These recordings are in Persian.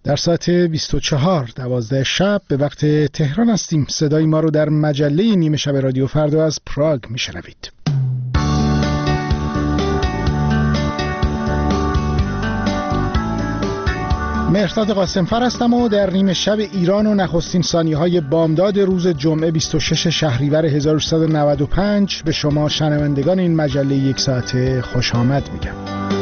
در ساعت 24:12 شب به وقت تهران هستیم. صدای ما رو در مجله نیمه شب رادیو فردا از پراگ میشنوید. مهرداد قاسمفر هستم و در نیمه شب ایران و نخستین ثانیه‌های بامداد روز جمعه 26 شهریور 1395 به شما شنوندگان این مجله یک ساعته خوش آمد میگم.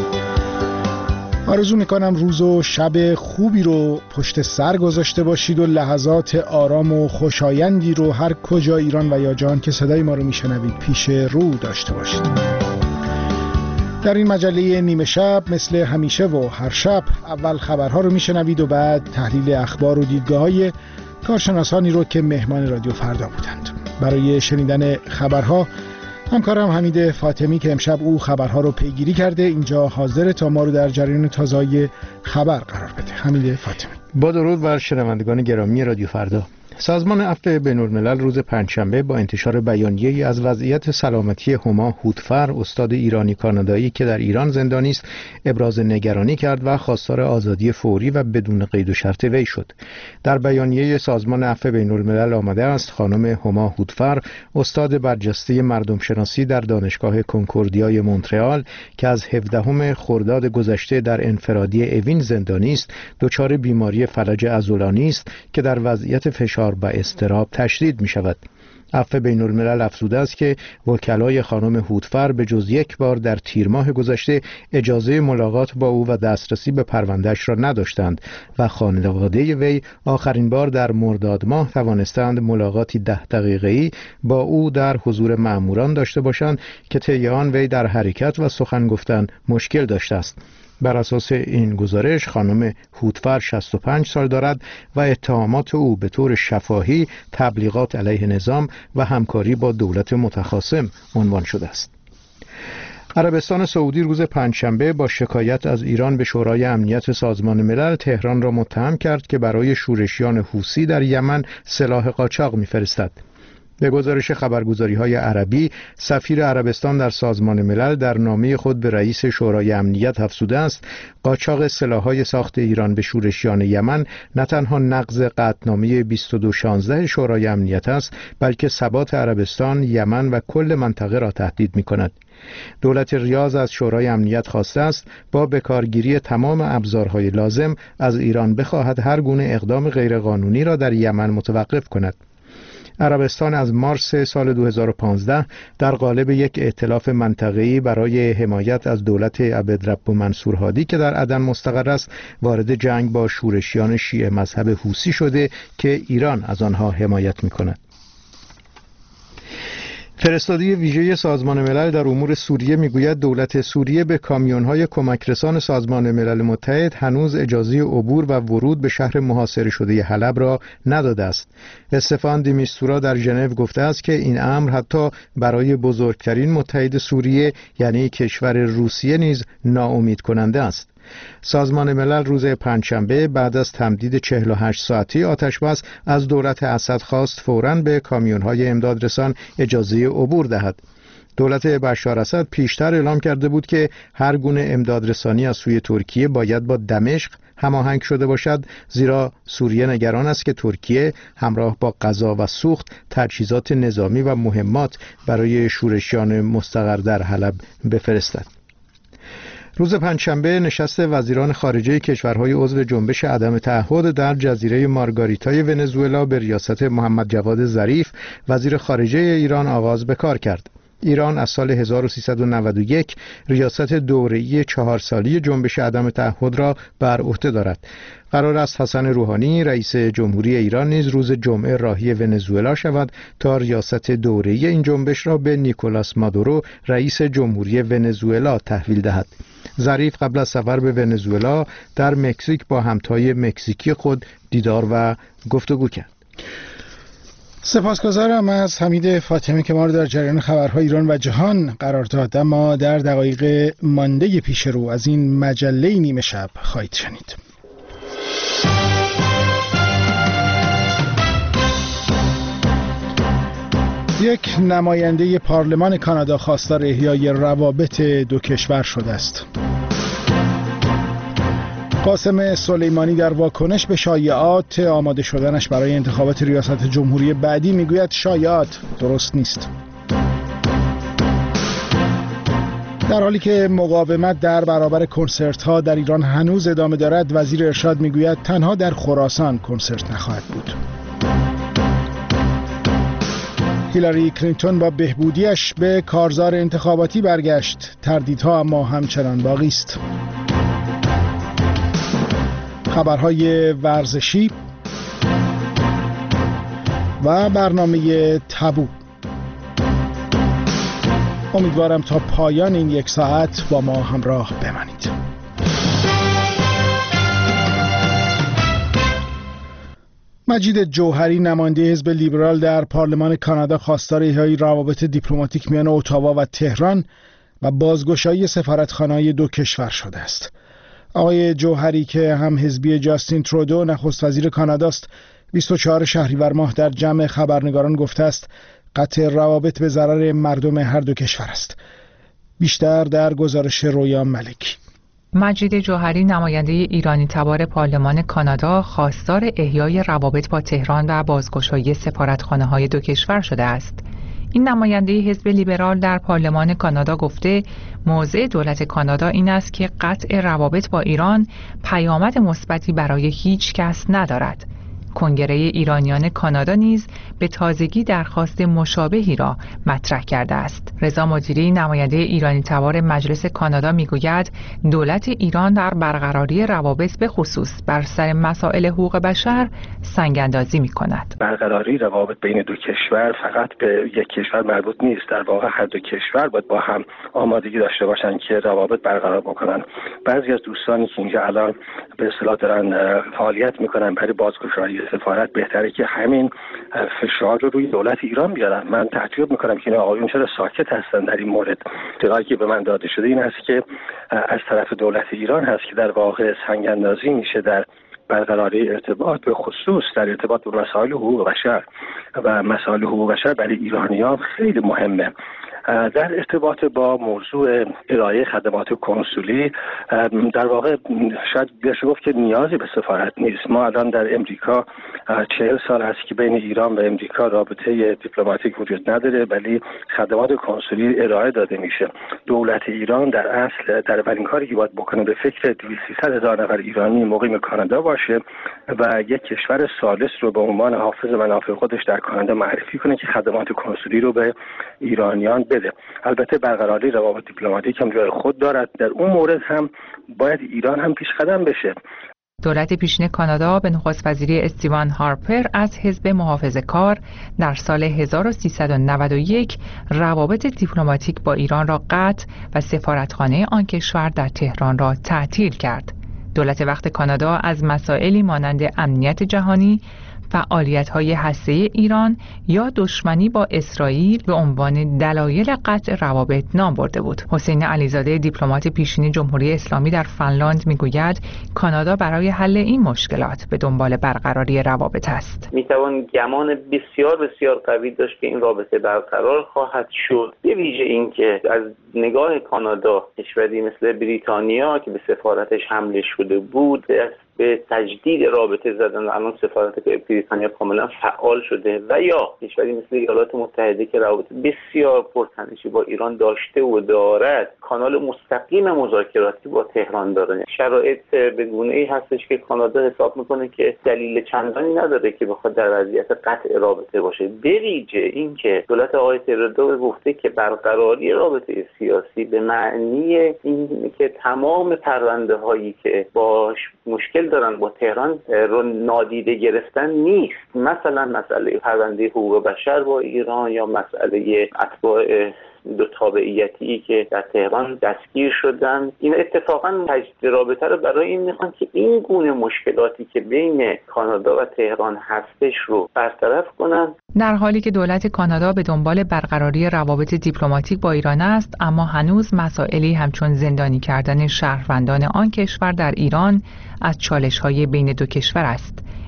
آرزو میکنم روز و شب خوبی رو پشت سر گذاشته باشید و لحظات آرام و خوشایندی رو هر کجا ایران و یا جهان که صدای ما رو میشنوید پیش رو داشته باشید. در این مجله نیمه شب مثل همیشه و هر شب اول خبرها رو میشنوید و بعد تحلیل اخبار و دیدگاه‌های کارشناسانی رو که مهمان رادیو فردا بودند. برای شنیدن خبرها همکارم حمید فاطمی که امشب او خبرها رو پیگیری کرده اینجا حاضره تا ما رو در جریان تازه‌ی خبر قرار بده. حمید فاطمی. با درود بر شنوندگان گرامی رادیو فردا. سازمان عفو بین‌الملل روز پنجشنبه با انتشار بیانیه‌ای از وضعیت سلامتی هما هودفر، استاد ایرانی کانادایی که در ایران زندانی است، ابراز نگرانی کرد و خواستار آزادی فوری و بدون قید و شرط وی شد. در بیانیه سازمان عفو بین‌الملل آمده است خانم هما هودفر، استاد برجسته مردم شناسی در دانشگاه کنکوردیای مونترئال که از 17 خرداد گذشته در انفرادی اوین زندانی است، دچار بیماری فلج عضلانی است که در وضعیت فشار و اضطراب تشدید می شود. عفو بین‌الملل افزوده است که وکلای خانم هودفر به جز یک بار در تیر ماه گذشته اجازه ملاقات با او و دسترسی به پروندهش را نداشتند و خانواده وی آخرین بار در مرداد ماه توانستند ملاقاتی 10 دقیقه‌ای با او در حضور مأموران داشته باشند که طی آن وی در حرکت و سخن گفتن مشکل داشته است. بر اساس این گزارش خانم هودفر 65 سال دارد و اتهامات او به طور شفاهی تبلیغات علیه نظام و همکاری با دولت متخاصم عنوان شده است. عربستان سعودی روز پنجشنبه با شکایت از ایران به شورای امنیت سازمان ملل تهران را متهم کرد که برای شورشیان حوثی در یمن سلاح قاچاق می‌فرستد. به گزارش خبرگزاری‌های عربی، سفیر عربستان در سازمان ملل در نامه خود به رئیس شورای امنیت افزوده است قاچاق سلاح‌های ساخت ایران به شورشیان یمن نه تنها نقض قطعنامه 2216 شورای امنیت است، بلکه ثبات عربستان، یمن و کل منطقه را تهدید می‌کند. دولت ریاض از شورای امنیت خواسته است با بکارگیری تمام ابزارهای لازم از ایران بخواهد هر گونه اقدام غیرقانونی را در یمن متوقف کند. عربستان از مارس سال 2015 در قالب یک ائتلاف منطقه‌ای برای حمایت از دولت عبدالرب منصور هادی که در عدن مستقر است وارد جنگ با شورشیان شیعه مذهب حوثی شده که ایران از آنها حمایت می‌کند. فرستادی ویژه سازمان ملل در امور سوریه میگوید دولت سوریه به کامیون‌های کمک رسان سازمان ملل متحد هنوز اجازه عبور و ورود به شهر محاصره شده حلب را نداده است. استفان دی میستورا در ژنو گفته است که این امر حتی برای بزرگترین متحد سوریه یعنی کشور روسیه نیز ناامید کننده است. سازمان ملل روز پنجشنبه بعد از تمدید 48 ساعتی آتشبس از دولت اسد خواست فوراً به کامیون‌های امدادرسان اجازه عبور دهد. دولت بشار اسد پیشتر اعلام کرده بود که هر گونه امدادرسانی از سوی ترکیه باید با دمشق هماهنگ شده باشد، زیرا سوریه نگران است که ترکیه همراه با غذا و سوخت تجهیزات نظامی و مهمات برای شورشیان مستقر در حلب بفرستد. روز پنجشنبه نشست وزیران خارجه کشورهای عضو جنبش عدم تعهد در جزیره مارگاریتای ونزوئلا به ریاست محمد جواد ظریف وزیر خارجه ایران آغاز به کار کرد. ایران از سال 1391 ریاست دوره‌ای 4 سالی جنبش عدم تعهد را بر عهده دارد. قرار است حسن روحانی رئیس جمهوری ایران نیز روز جمعه راهی ونزوئلا شود تا ریاست دوره‌ای این جنبش را به نیکولاس مادورو رئیس جمهوری ونزوئلا تحویل دهد. ظریف قبل از سفر به ونزوئلا در مکزیک با همتای مکزیکی خود دیدار و گفتگو کرد. سپاسگزارم از حمید فاطمی که ما رو در جریان خبرهای ایران و جهان قرار داد. اما در دقایق مانده پیش رو از این مجله نیمه شب خواهید شنید. یک نماینده پارلمان کانادا خواستار احیای روابط دو کشور شده است. قاسم سلیمانی در واکنش به شایعات آماده شدنش برای انتخابات ریاست جمهوری بعدی میگوید شایعات درست نیست. در حالی که مقاومت در برابر کنسرت‌ها در ایران هنوز ادامه دارد، وزیر ارشاد میگوید تنها در خراسان کنسرت نخواهد بود. هیلاری کلینتون با بهبودیش به کارزار انتخاباتی برگشت. تردیدها اما همچنان باقی است. خبرهای ورزشی و برنامه تابو. امیدوارم تا پایان این یک ساعت با ما همراه بمانید. مجید جوهری نماینده حزب لیبرال در پارلمان کانادا خواستار احیای روابط دیپلماتیک میان اتاوا و تهران و بازگشایی سفارتخانه‌های دو کشور شده است. آقای جوهری که هم حزبی جاستین ترودو نخست وزیر کاناداست، 24 شهریور ماه در جمع خبرنگاران گفته است قطع روابط به ضرر مردم هر دو کشور است. بیشتر در گزارش رویا ملکی. مجید جوهری نماینده ایرانی تبار پارلمان کانادا خواستار احیای روابط با تهران و بازگشایی سفارتخانه‌های دو کشور شده است. این نماینده حزب لیبرال در پارلمان کانادا گفته موضع دولت کانادا این است که قطع روابط با ایران پیامد مثبتی برای هیچ کس ندارد. کنگره ایرانیان کانادا نیز به تازگی درخواست مشابهی را مطرح کرده است. رضا مدیری نماینده ایرانی تبار مجلس کانادا میگوید دولت ایران در برقراری روابط به خصوص بر سر مسائل حقوق بشر سنگ اندازی می‌کند. برقراری روابط بین دو کشور فقط به یک کشور مربوط نیست. در واقع هر دو کشور باید با هم آمادگی داشته باشند که روابط برقرار بکنن. بعضی از دوستانی که اینجا الان به اصطلاح دارن فعالیت می‌کنن برای بازگشایی سفارت، بهتره که همین فشار رو روی دولت ایران بیارن. من تعجب میکنم که این آقایون چرا ساکت هستن در این مورد. اطلاعی که به من داده شده این است که از طرف دولت ایران هست که در واقع سنگ اندازی میشه در برقراری ارتباط، به خصوص در ارتباط با مسائل حقوق بشر و مسائل حقوق بشر برای ایرانیان خیلی مهمه. در ارتباط با موضوع ارائه خدمات کنسولی در واقع شاید بشه گفت که نیازی به سفارت نیست. ما الان در امریکا 40 سال است که بین ایران و امریکا رابطه دیپلماتیک وجود نداره، ولی خدمات کنسولی ارائه داده میشه. دولت ایران در اصل در اولین کاری که باید بکنه به فکر 200,000 نفر ایرانی مقیم کانادا باشه و یک کشور ثالث رو به عنوان حافظ منافع خودش در کانادا معرفی کنه که خدمات کنسولی رو به ایرانیان بده. البته برقراری روابط دیپلماتیک هم جای خود دارد. در اون مورد هم باید ایران هم پیش قدم بشه. دولت پیشین کانادا به نخست وزیری استیوان هارپر از حزب محافظه‌کار در سال 1391 روابط دیپلماتیک با ایران را قطع و سفارتخانه آن کشور در تهران را تعطیل کرد. دولت وقت کانادا از مسائلی مانند امنیت جهانی، فعالیت‌های هسته‌ای ایران یا دشمنی با اسرائیل به عنوان دلایل قطع روابط نام برده بود. حسین علیزاده دیپلمات پیشین جمهوری اسلامی در فنلاند میگوید کانادا برای حل این مشکلات به دنبال برقراری روابط است. میتوان گمان بسیار قوی داشت که این رابطه برقرار خواهد شد. به ویژه اینکه از نگاه کانادا کشوری مثل بریتانیا که به سفارتش حمله شده بود به تجدید رابطه زدن، الان سفارت بریتانیا کاملا فعال شده، و یا کشوری مثل ایالات متحده که روابط بسیار پرتنشی با ایران داشته و دارد، کانال مستقیم مذاکراتی با تهران داره. شرایط به گونه‌ای هستش که کانادا حساب میکنه که دلیل چندانی نداره که بخواد در وضعیت قطع رابطه باشه. به ویژه اینکه دولت آقای ترودو گفته که برقراری رابطه سیاسی به معنی این که تمام پرونده هایی که باش مشکل دارن با تهران رو نادیده گرفتن نیست. مثلا مسئله پرونده حقوق بشر با ایران یا مسئله اتباع دو تابعیتی که در تهران دستگیر شدن، این اتفاقا تجدید رابطه رو برای این میخوان که این گونه مشکلاتی که بین کانادا و تهران هستش رو برطرف کنن. در حالی که دولت کانادا به دنبال برقراری روابط دیپلماتیک با ایران است، اما هنوز مسائلی همچون زندانی کردن شهروندان آن کشور در ایران از چالش‌های بین دو کشور است.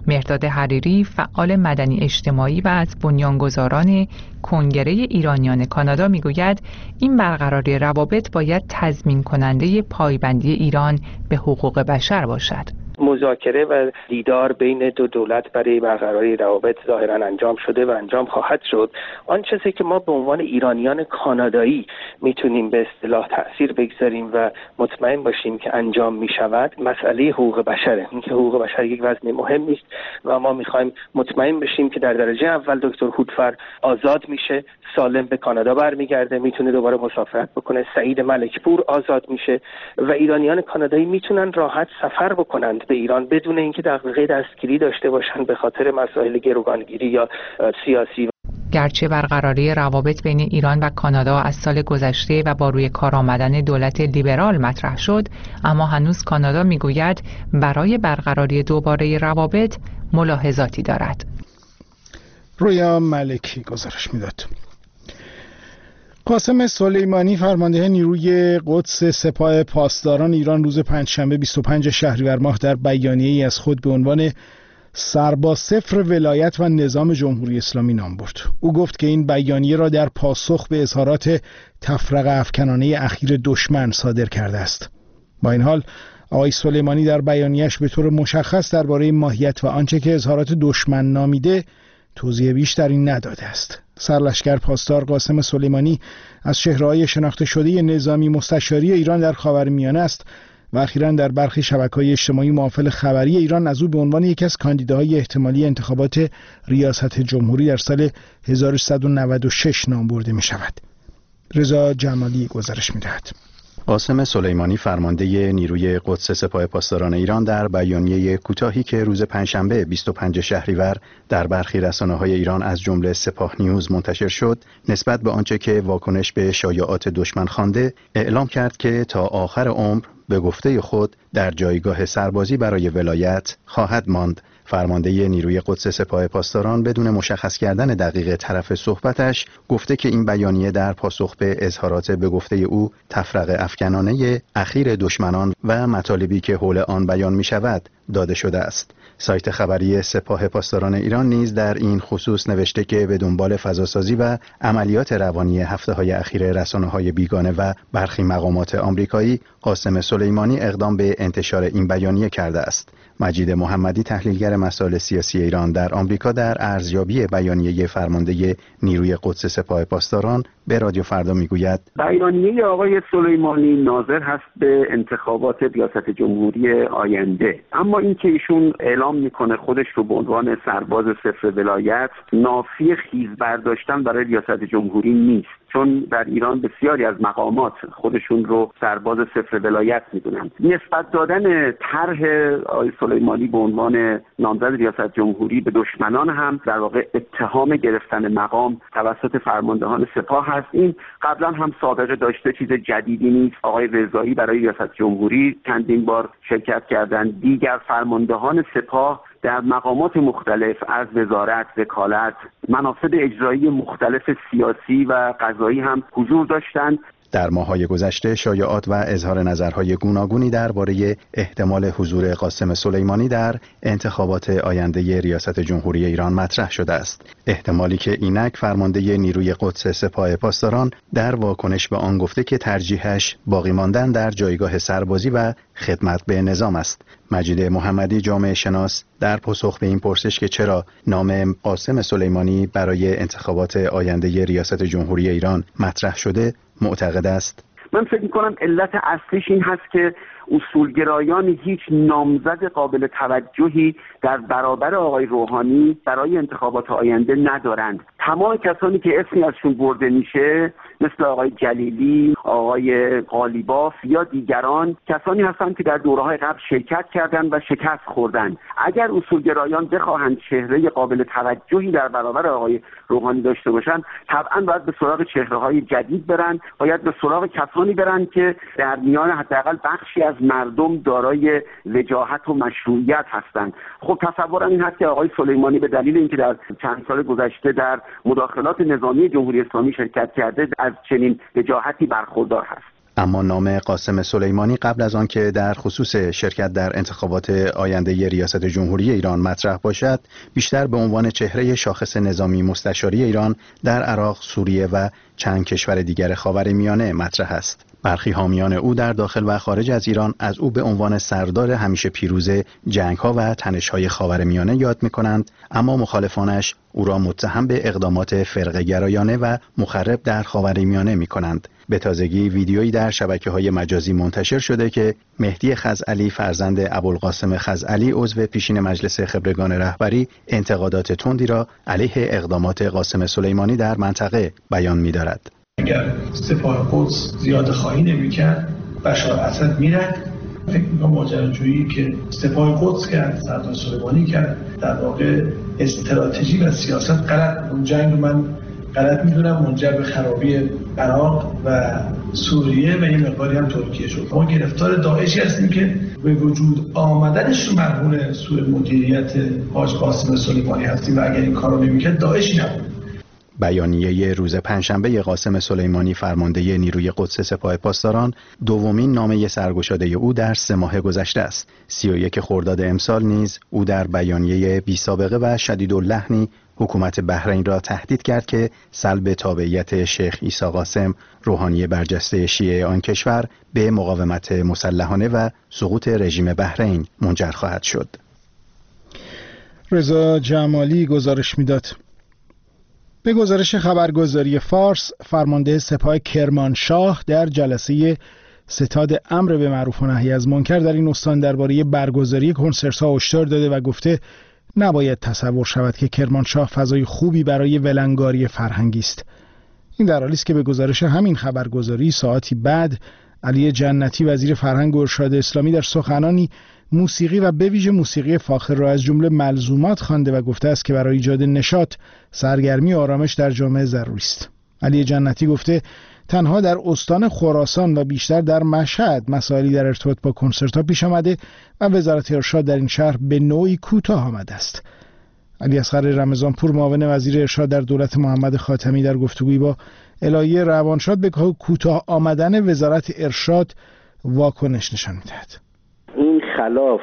مهرداد حریری فعال مدنی اجتماعی و از بنیانگذاران کنگره ایرانیان کانادا میگوید این برقراری روابط باید تضمین کننده پایبندی ایران به حقوق بشر باشد. مذاکره و دیدار بین دو دولت برای برقراری روابط ظاهرا انجام شده و انجام خواهد شد. آن چیزی که ما به عنوان ایرانیان کانادایی میتونیم به اصطلاح تأثیر بگذاریم و مطمئن باشیم که انجام میشود مسئله حقوق بشره. اینکه حقوق بشر یک وزن مهمی است و ما میخوایم مطمئن بشیم که در درجه اول دکتر هودفر آزاد میشه، سالم به کانادا برمیگرده، میتونه دوباره مسافرت بکنه. سعید ملکپور آزاد میشه و ایرانیان کانادایی میتونن راحت سفر بکنند به ایران بدون اینکه دغدغه دستگیری داشته باشن به خاطر مسائل گروگانگیری یا سیاسی. گرچه برقراری روابط بین ایران و کانادا از سال گذشته و با روی کار آمدن دولت لیبرال مطرح شد، اما هنوز کانادا میگوید برای برقراری دوباره روابط ملاحظاتی دارد. رویا ملکی گزارش میداد. قاسم سلیمانی فرمانده نیروی قدس سپاه پاسداران ایران روز پنجشنبه 25 شهریور ماه در بیانیه‌ای از خود به عنوان سرباصفر ولایت و نظام جمهوری اسلامی نام برد. او گفت که این بیانیه را در پاسخ به اظهارات تفرقه افکنانه اخیر دشمن صادر کرده است. با این حال آقای سلیمانی در بیانیه‌اش به طور مشخص درباره ماهیت و آنچه که اظهارات دشمن نامیده توضیح بیشتری نداده است. سرلشکر پاسدار قاسم سلیمانی از چهره‌های شناخته شده نظامی مستشاری ایران در خاورمیانه است و اخیراً در برخی شبکه‌های اجتماعی معافل خبری ایران از او به عنوان یکی از کاندیداهای احتمالی انتخابات ریاست جمهوری در سال 1396 نام برده می‌شود. رضا جمالی گزارش می‌دهد. قاسم سلیمانی فرمانده نیروی قدس سپاه پاسداران ایران در بیانیه کوتاهی که روز پنجشنبه 25 شهریور در برخی رسانه‌های ایران از جمله سپاه نیوز منتشر شد، نسبت به آنچه که واکنش به شایعات دشمن خوانده، اعلام کرد که تا آخر عمر به گفته خود در جایگاه سربازی برای ولایت خواهد ماند. فرمانده نیروی قدس سپاه پاسداران بدون مشخص کردن دقیق طرف صحبتش گفته که این بیانیه در پاسخ به اظهارات به گفته او تفرقه افکنانه اخیر دشمنان و مطالبی که حول آن بیان می شود داده شده است. سایت خبری سپاه پاسداران ایران نیز در این خصوص نوشته که به دنبال فضاسازی و عملیات روانی هفته‌های اخیر رسانه‌های بیگانه و برخی مقامات آمریکایی، قاسم سلیمانی اقدام به انتشار این بیانیه کرده است. مجید محمدی تحلیلگر مسائل سیاسی ایران در آمریکا در ارزیابی بیانیه فرمانده نیروی قدس سپاه پاسداران به رادیو فردا میگوید بیانیه آقای سلیمانی ناظر هست به انتخابات ریاست جمهوری آینده، اما اینکه ایشون اعلام میکنه خودش رو به عنوان سرباز صفر ولایت، نافی خیز برداشتن برای ریاست جمهوری نیست، چون در ایران بسیاری از مقامات خودشون رو سرباز صفر ولایت میدونن. نسبت دادن طرح آقای سلیمانی به عنوان نامزد ریاست جمهوری به دشمنان هم در واقع اتهام گرفتن مقام توسط فرماندهان سپاه هست. این قبلا هم سابقه داشته، چیز جدیدی نیست. آقای رضایی برای ریاست جمهوری چندین بار شرکت کردن. دیگر فرماندهان سپاه در مقامات مختلف از وزارت، وکالت، مناصب اجرایی مختلف سیاسی و قضایی هم حضور داشتند. در ماه‌های گذشته شایعات و اظهار نظرهای گوناگونی درباره احتمال حضور قاسم سلیمانی در انتخابات آینده ریاست جمهوری ایران مطرح شده است. احتمالی که اینک فرمانده نیروی قدس سپاه پاسداران در واکنش به آن گفته که ترجیحش باقی ماندن در جایگاه سربازی و خدمت به نظام است. مجید محمدی جامعه شناس در پاسخ به این پرسش که چرا نام قاسم سلیمانی برای انتخابات آینده ریاست جمهوری ایران مطرح شده معتقد است. من فکر می‌کنم علت اصلیش این هست که اصولگرایان هیچ نامزد قابل توجهی در برابر آقای روحانی برای انتخابات آینده ندارند. تمام کسانی که اسمی ازشون برده میشه مثل آقای جلیلی، آقای قالیباف یا دیگران، کسانی هستند که در دوره‌های قبل شرکت کردند و شکست خوردند. اگر اصولگرایان بخواهند چهره قابل توجهی در برابر آقای روحانی داشته باشند، طبعاً باید به سراغ چهره‌های جدید برن، باید به سراغ کسانی برن که در میان حداقل بخشی از مردم دارای وجاهت و مشروعیت هستند. خب تصورم این هست که آقای سلیمانی به دلیل اینکه در چند سال گذشته در مداخلات نظامی جمهوری اسلامی شرکت کرده از چنین وجاهتی برخوردار هست. اما نام قاسم سلیمانی قبل از آن که در خصوص شرکت در انتخابات آینده ریاست جمهوری ایران مطرح باشد، بیشتر به عنوان چهره شاخص نظامی مستشاری ایران در عراق، سوریه و چند کشور دیگر خاورمیانه مطرح است. برخی حامیان او در داخل و خارج از ایران از او به عنوان سردار همیشه پیروز جنگ‌ها و تنش‌های خاورمیانه یاد می‌کنند، اما مخالفانش او را متهم به اقدامات فرقه‌گرایانه و مخرب در خاورمیانه می‌کنند. به تازگی ویدیویی در شبکه‌های مجازی منتشر شده که مهدی خزعلی فرزند ابوالقاسم خزعلی عضو پیشین مجلس خبرگان رهبری انتقادات تندی را علیه اقدامات قاسم سلیمانی در منطقه بیان می‌دارد. اگر سپاه قدس زیاده خواهی نمی‌کرد بشار اسد میرد. فکر می‌کنم ماجراجویی که سپاه قدس کرد، سردار سلیمانی کرد، در واقع استراتژی و سیاست غلط. اون جنگ رو من غلط می‌دونم، منجر به خرابی عراق و سوریه و یه مقداری هم ترکیه شد. ما گرفتار داعشی هستیم که به وجود آمدنش رو مرهون سوء مدیریت حاج قاسم سلیمانی هستیم و اگر این کارو نمی‌کرد داعشی نبود. بیانیه روز پنجشنبه قاسم سلیمانی فرمانده نیروی قدس سپاه پاسداران دومین نامه سرگشاده او در 3 ماه گذشته است. 31 خرداد امسال نیز او در بیانیه بی سابقه و شدیداللحنی حکومت بحرین را تهدید کرد که سلب تابعیت شیخ عیسی قاسم روحانی برجسته شیعه آن کشور به مقاومت مسلحانه و سقوط رژیم بحرین منجر خواهد شد. رضا جمالی گزارش میداد. به گزارش خبرگزاری فارس، فرمانده سپاه کرمانشاه در جلسه ستاد امر به معروف و نهی از منکر در این استان درباره برگزاری کنسرت‌ها هشدار داده و گفته نباید تصور شود که کرمانشاه فضای خوبی برای ولنگاری فرهنگی است. این در حالی است که به گزارش همین خبرگزاری ساعتی بعد علی جنتی وزیر فرهنگ و ارشاد اسلامی در سخنانی موسیقی و به ویژه موسیقی فاخر را از جمله ملزومات خوانده و گفته است که برای ایجاد نشاط، سرگرمی و آرامش در جامعه ضروری است. علی جنتی گفته تنها در استان خراسان و بیشتر در مشهد مسائلی در ارتباط با کنسرت‌ها پیش آمده و وزارت ارشاد در این شهر به نوعی کوتاه آمده است. علی اصغر رمضانپور معاون وزیر ارشاد در دولت محمد خاتمی در گفتگویی با الهیه روانشاد به کوتاه آمدن وزارت ارشاد واکنش نشان می‌دهد. این خلاف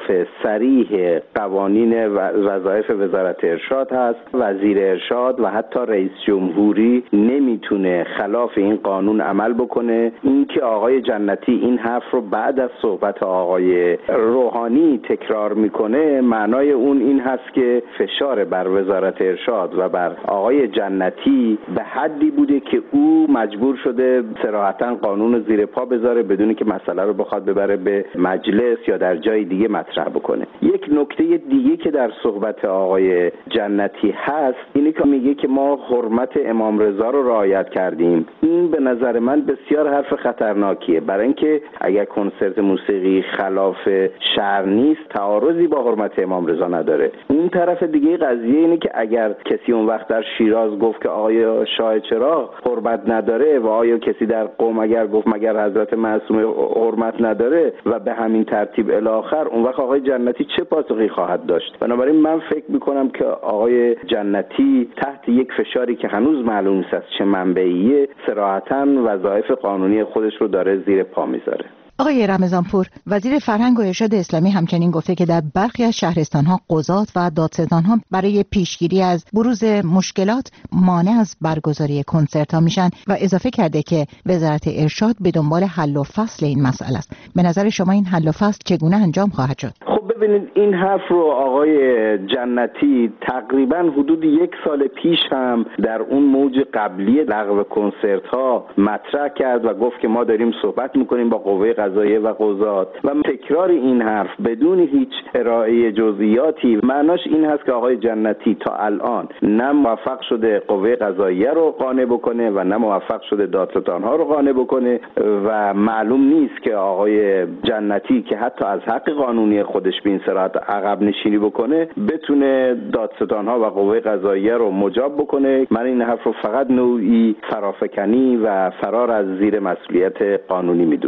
صریح قوانین وظایف وزارت ارشاد هست. وزیر ارشاد و حتی رئیس جمهوری نمیتونه خلاف این قانون عمل بکنه. اینکه آقای جنتی این حرف رو بعد از صحبت آقای روحانی تکرار میکنه، معنای اون این هست که فشار بر وزارت ارشاد و بر آقای جنتی به حدی بوده که او مجبور شده صراحتاً قانون رو زیر پا بذاره بدون که مسئله رو بخواد ببره به مجلس یا در جای دیگه مطرح بکنه. یک نکته دیگه که در صحبت آقای جنتی هست اینه که میگه که ما حرمت امام رضا رو رعایت کردیم. این به نظر من بسیار حرف خطرناکیه، برای اینکه اگر کنسرت موسیقی خلاف شرع نیست تعارضی با حرمت امام رضا نداره. اون طرف دیگه قضیه اینه که اگر کسی اون وقت در شیراز گفت که آقای شاه چراغ حرمت نداره و آیا کسی در قم اگر گفت مگر حضرت معصومه حرمت نداره و به همین ترتیب الاخر، اون وقت آقای جنتی چه پاسخی خواهد داشت؟ بنابراین من فکر میکنم که آقای جنتی تحت یک فشاری که هنوز معلوم نیست از چه منبعیه صراحتاً وظایف قانونی خودش رو داره زیر پا میذاره. آقای رمضانپور، وزیر فرهنگ و ارشاد اسلامی همچنین گفته که در برخی از شهرستان‌ها قضات و دادستان‌ها برای پیشگیری از بروز مشکلات مانع از برگزاری کنسرت‌ها میشن و اضافه کرده که وزارت ارشاد به دنبال حل و فصل این مسئله است. به نظر شما این حل و فصل چگونه انجام خواهد شد؟ خب ببینید، این حرف رو آقای جنتی تقریباً حدود 1 سال پیش هم در اون موج قبلی لغو کنسرت‌ها مطرح کرد و گفت که ما داریم صحبت می‌کنیم با قوه قضاییه و قضات و تکرار این حرف بدون هیچ ارائه جزئیاتی معناش این هست که آقای جنتی تا الان نه موفق شده قوه قضاییه رو قانع بکنه و نه موفق شده دادستان‌ها رو قانع بکنه و معلوم نیست که آقای جنتی که حتی از حق قانونی خودش به این صراحت عقب نشینی بکنه بتونه دادستان‌ها و قوه قضاییه رو مجاب بکنه. من این حرف رو فقط نوعی فرافکنی و فرار از زیر مسئولیت قانونی میدونم.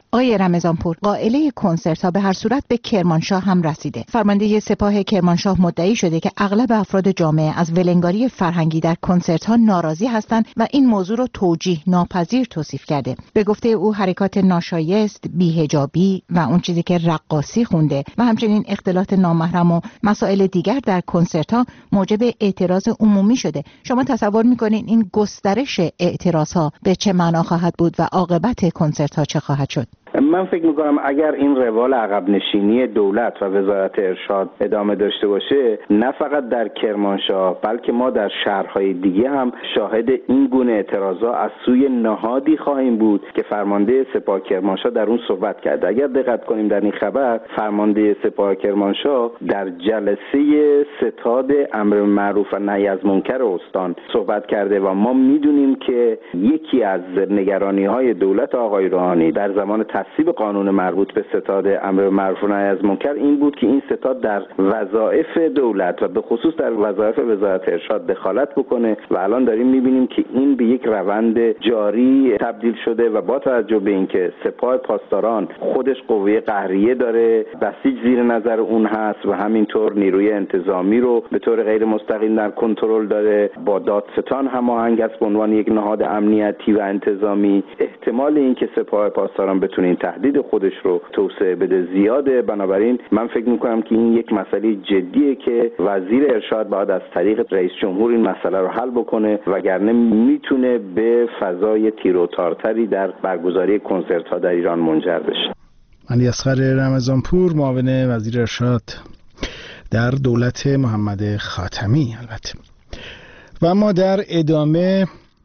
آقای رمضانپور، قائله کنسرت‌ها به هر صورت به کرمانشاه هم رسیده. فرمانده سپاه کرمانشاه مدعی شده که اغلب افراد جامعه از ولنگاری فرهنگی در کنسرت‌ها ناراضی هستند و این موضوع را توجیه ناپذیر توصیف کرده. به گفته او حرکات ناشایست، بی‌حجابی و اون چیزی که رقاصی خونده و همچنین اختلاط نامحرم و مسائل دیگر در کنسرت‌ها موجب اعتراض عمومی شده. شما تصور می‌کنید این گسترش اعتراض‌ها به چه معنا خواهد بود و عاقبت کنسرت‌ها چه خواهد شد؟ من فکر میکنم اگر این روال عقب نشینی دولت و وزارت ارشاد ادامه داشته باشه، نه فقط در کرمانشاه بلکه ما در شهرهای دیگه هم شاهد این گونه اعتراضا از سوی نهادی خواهیم بود که فرمانده سپاه کرمانشاه در اون صحبت کرده. اگر دقت کنیم در این خبر، فرمانده سپاه کرمانشاه در جلسه ستاد امر معروف و نهی از منکر استان صحبت کرده و ما میدونیم که یکی از نگرانی‌های دولت آقای روحانی در زمان تصویب قانون مربوط به ستاد امر معروف و نهی از منکر این بود که این ستاد در وظایف دولت و به خصوص در وظایف وزارت ارشاد دخالت بکنه و الان داریم میبینیم که این به یک روند جاری تبدیل شده و با توجه به اینکه سپاه پاسداران خودش قوه قهریه داره، بسیج زیر نظر اون هست و همینطور نیروی انتظامی رو به طور غیر مستقیم در کنترل داره، با دادستان هماهنگ است به عنوان یک نهاد امنیتی و انتظامی، احتمال اینکه سپاه پاسداران بتونه این تهدید خودش رو توسعه بده زیاده. بنابراین من فکر میکنم که این یک مسئله جدیه که وزیر ارشاد باید از طریق رئیس جمهور این مسئله رو حل بکنه، وگرنه میتونه به فضای تیر و تارتری در برگزاری کنسرت ها در ایران منجر بشه. علی اصغر رمضانپور، معاون وزیر ارشاد در دولت محمد خاتمی. البته و ما در ادامه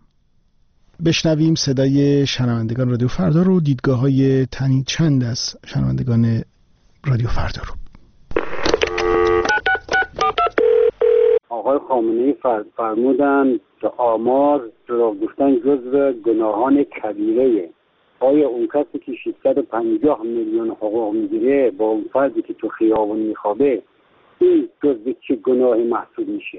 بشنویم صدای شنوندگان رادیو فردا رو، دیدگاه‌های تنی چند از شنوندگان رادیو فردا رو. آقای خامنه‌ای فرمودن که آمار دروغ گفتن جزو گناهان کبیره. آیا اون کسی که 650 میلیون حقوق میگیره با اون فردی که تو خیابون میخوابه، این جزو چه گناهی محسوب میشه؟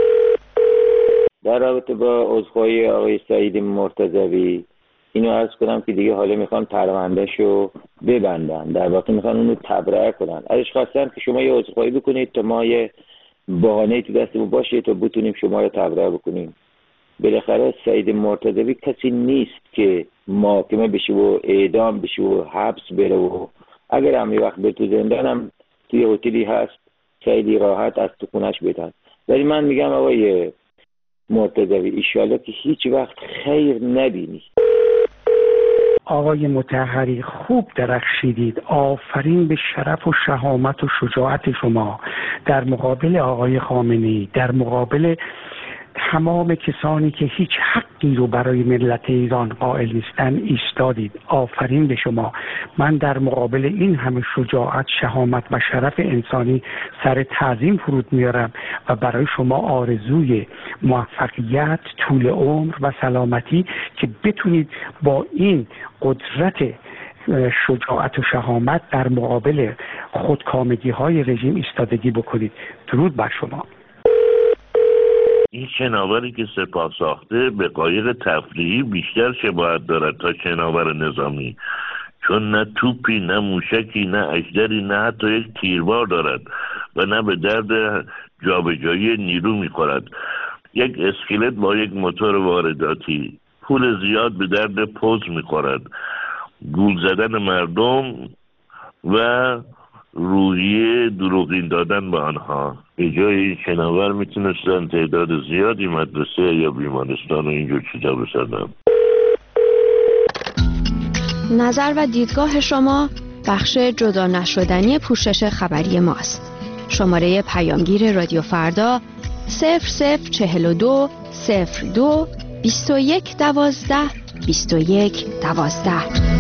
در رابطه با عذرخواهی آقای سعید مرتضوی اینو عرض کنم که دیگه حالا میخوان پروندهشو ببندن، در واقع میخوان اونو تبرئه کنن. ازش خواستن که شما یه عذرخواهی بکنید تا ما یه بهانه‌ای تو دستمون باشه تا بتونیم شما رو تبرئه بکنیم. بالاخره سعید مرتضوی کسی نیست که محاکمه بشه و اعدام بشه و حبس بره و اگر هم یه وقت به تو زندانم توی هتلی هست خیلی راحت از تو خونش بدن. ولی من میگم آقای مرتضوی ایشالا که هیچ وقت خیر نبینی. آقای مطهری خوب درخشیدید. آفرین به شرف و شهامت و شجاعت شما در مقابل آقای خامنه‌ای، در مقابل تمام کسانی که هیچ حقی رو برای ملت ایران قائل نیستن ایستادید. آفرین به شما. من در مقابل این همه شجاعت، شهامت و شرف انسانی سر تعظیم فرود میارم و برای شما آرزوی موفقیت، طول عمر و سلامتی که بتونید با این قدرت شجاعت و شهامت در مقابل خودکامگی های رژیم ایستادگی بکنید. درود بر شما. این شناوری که سپاه ساخته به قایق تفریحی بیشتر شباهت دارد تا شناور نظامی، چون نه توپی، نه موشکی، نه اژدری، نه حتی یک تیربار دارد و نه به درد جابجایی نیرو میخورد. یک اسکلت با یک موتور وارداتی، پول زیاد به درد پوز میخورد، گول زدن مردم و روحیه دروغین دادن به آنها. به جای این شناور میتونستن تعداد زیادی مدرسه یا بیمارستان و اینجور چیزا بسازن. نظر و دیدگاه شما بخش جدا نشدنی پوشش خبری ماست. شماره پیامگیر رادیو فردا 0042 02 21 12 21 12.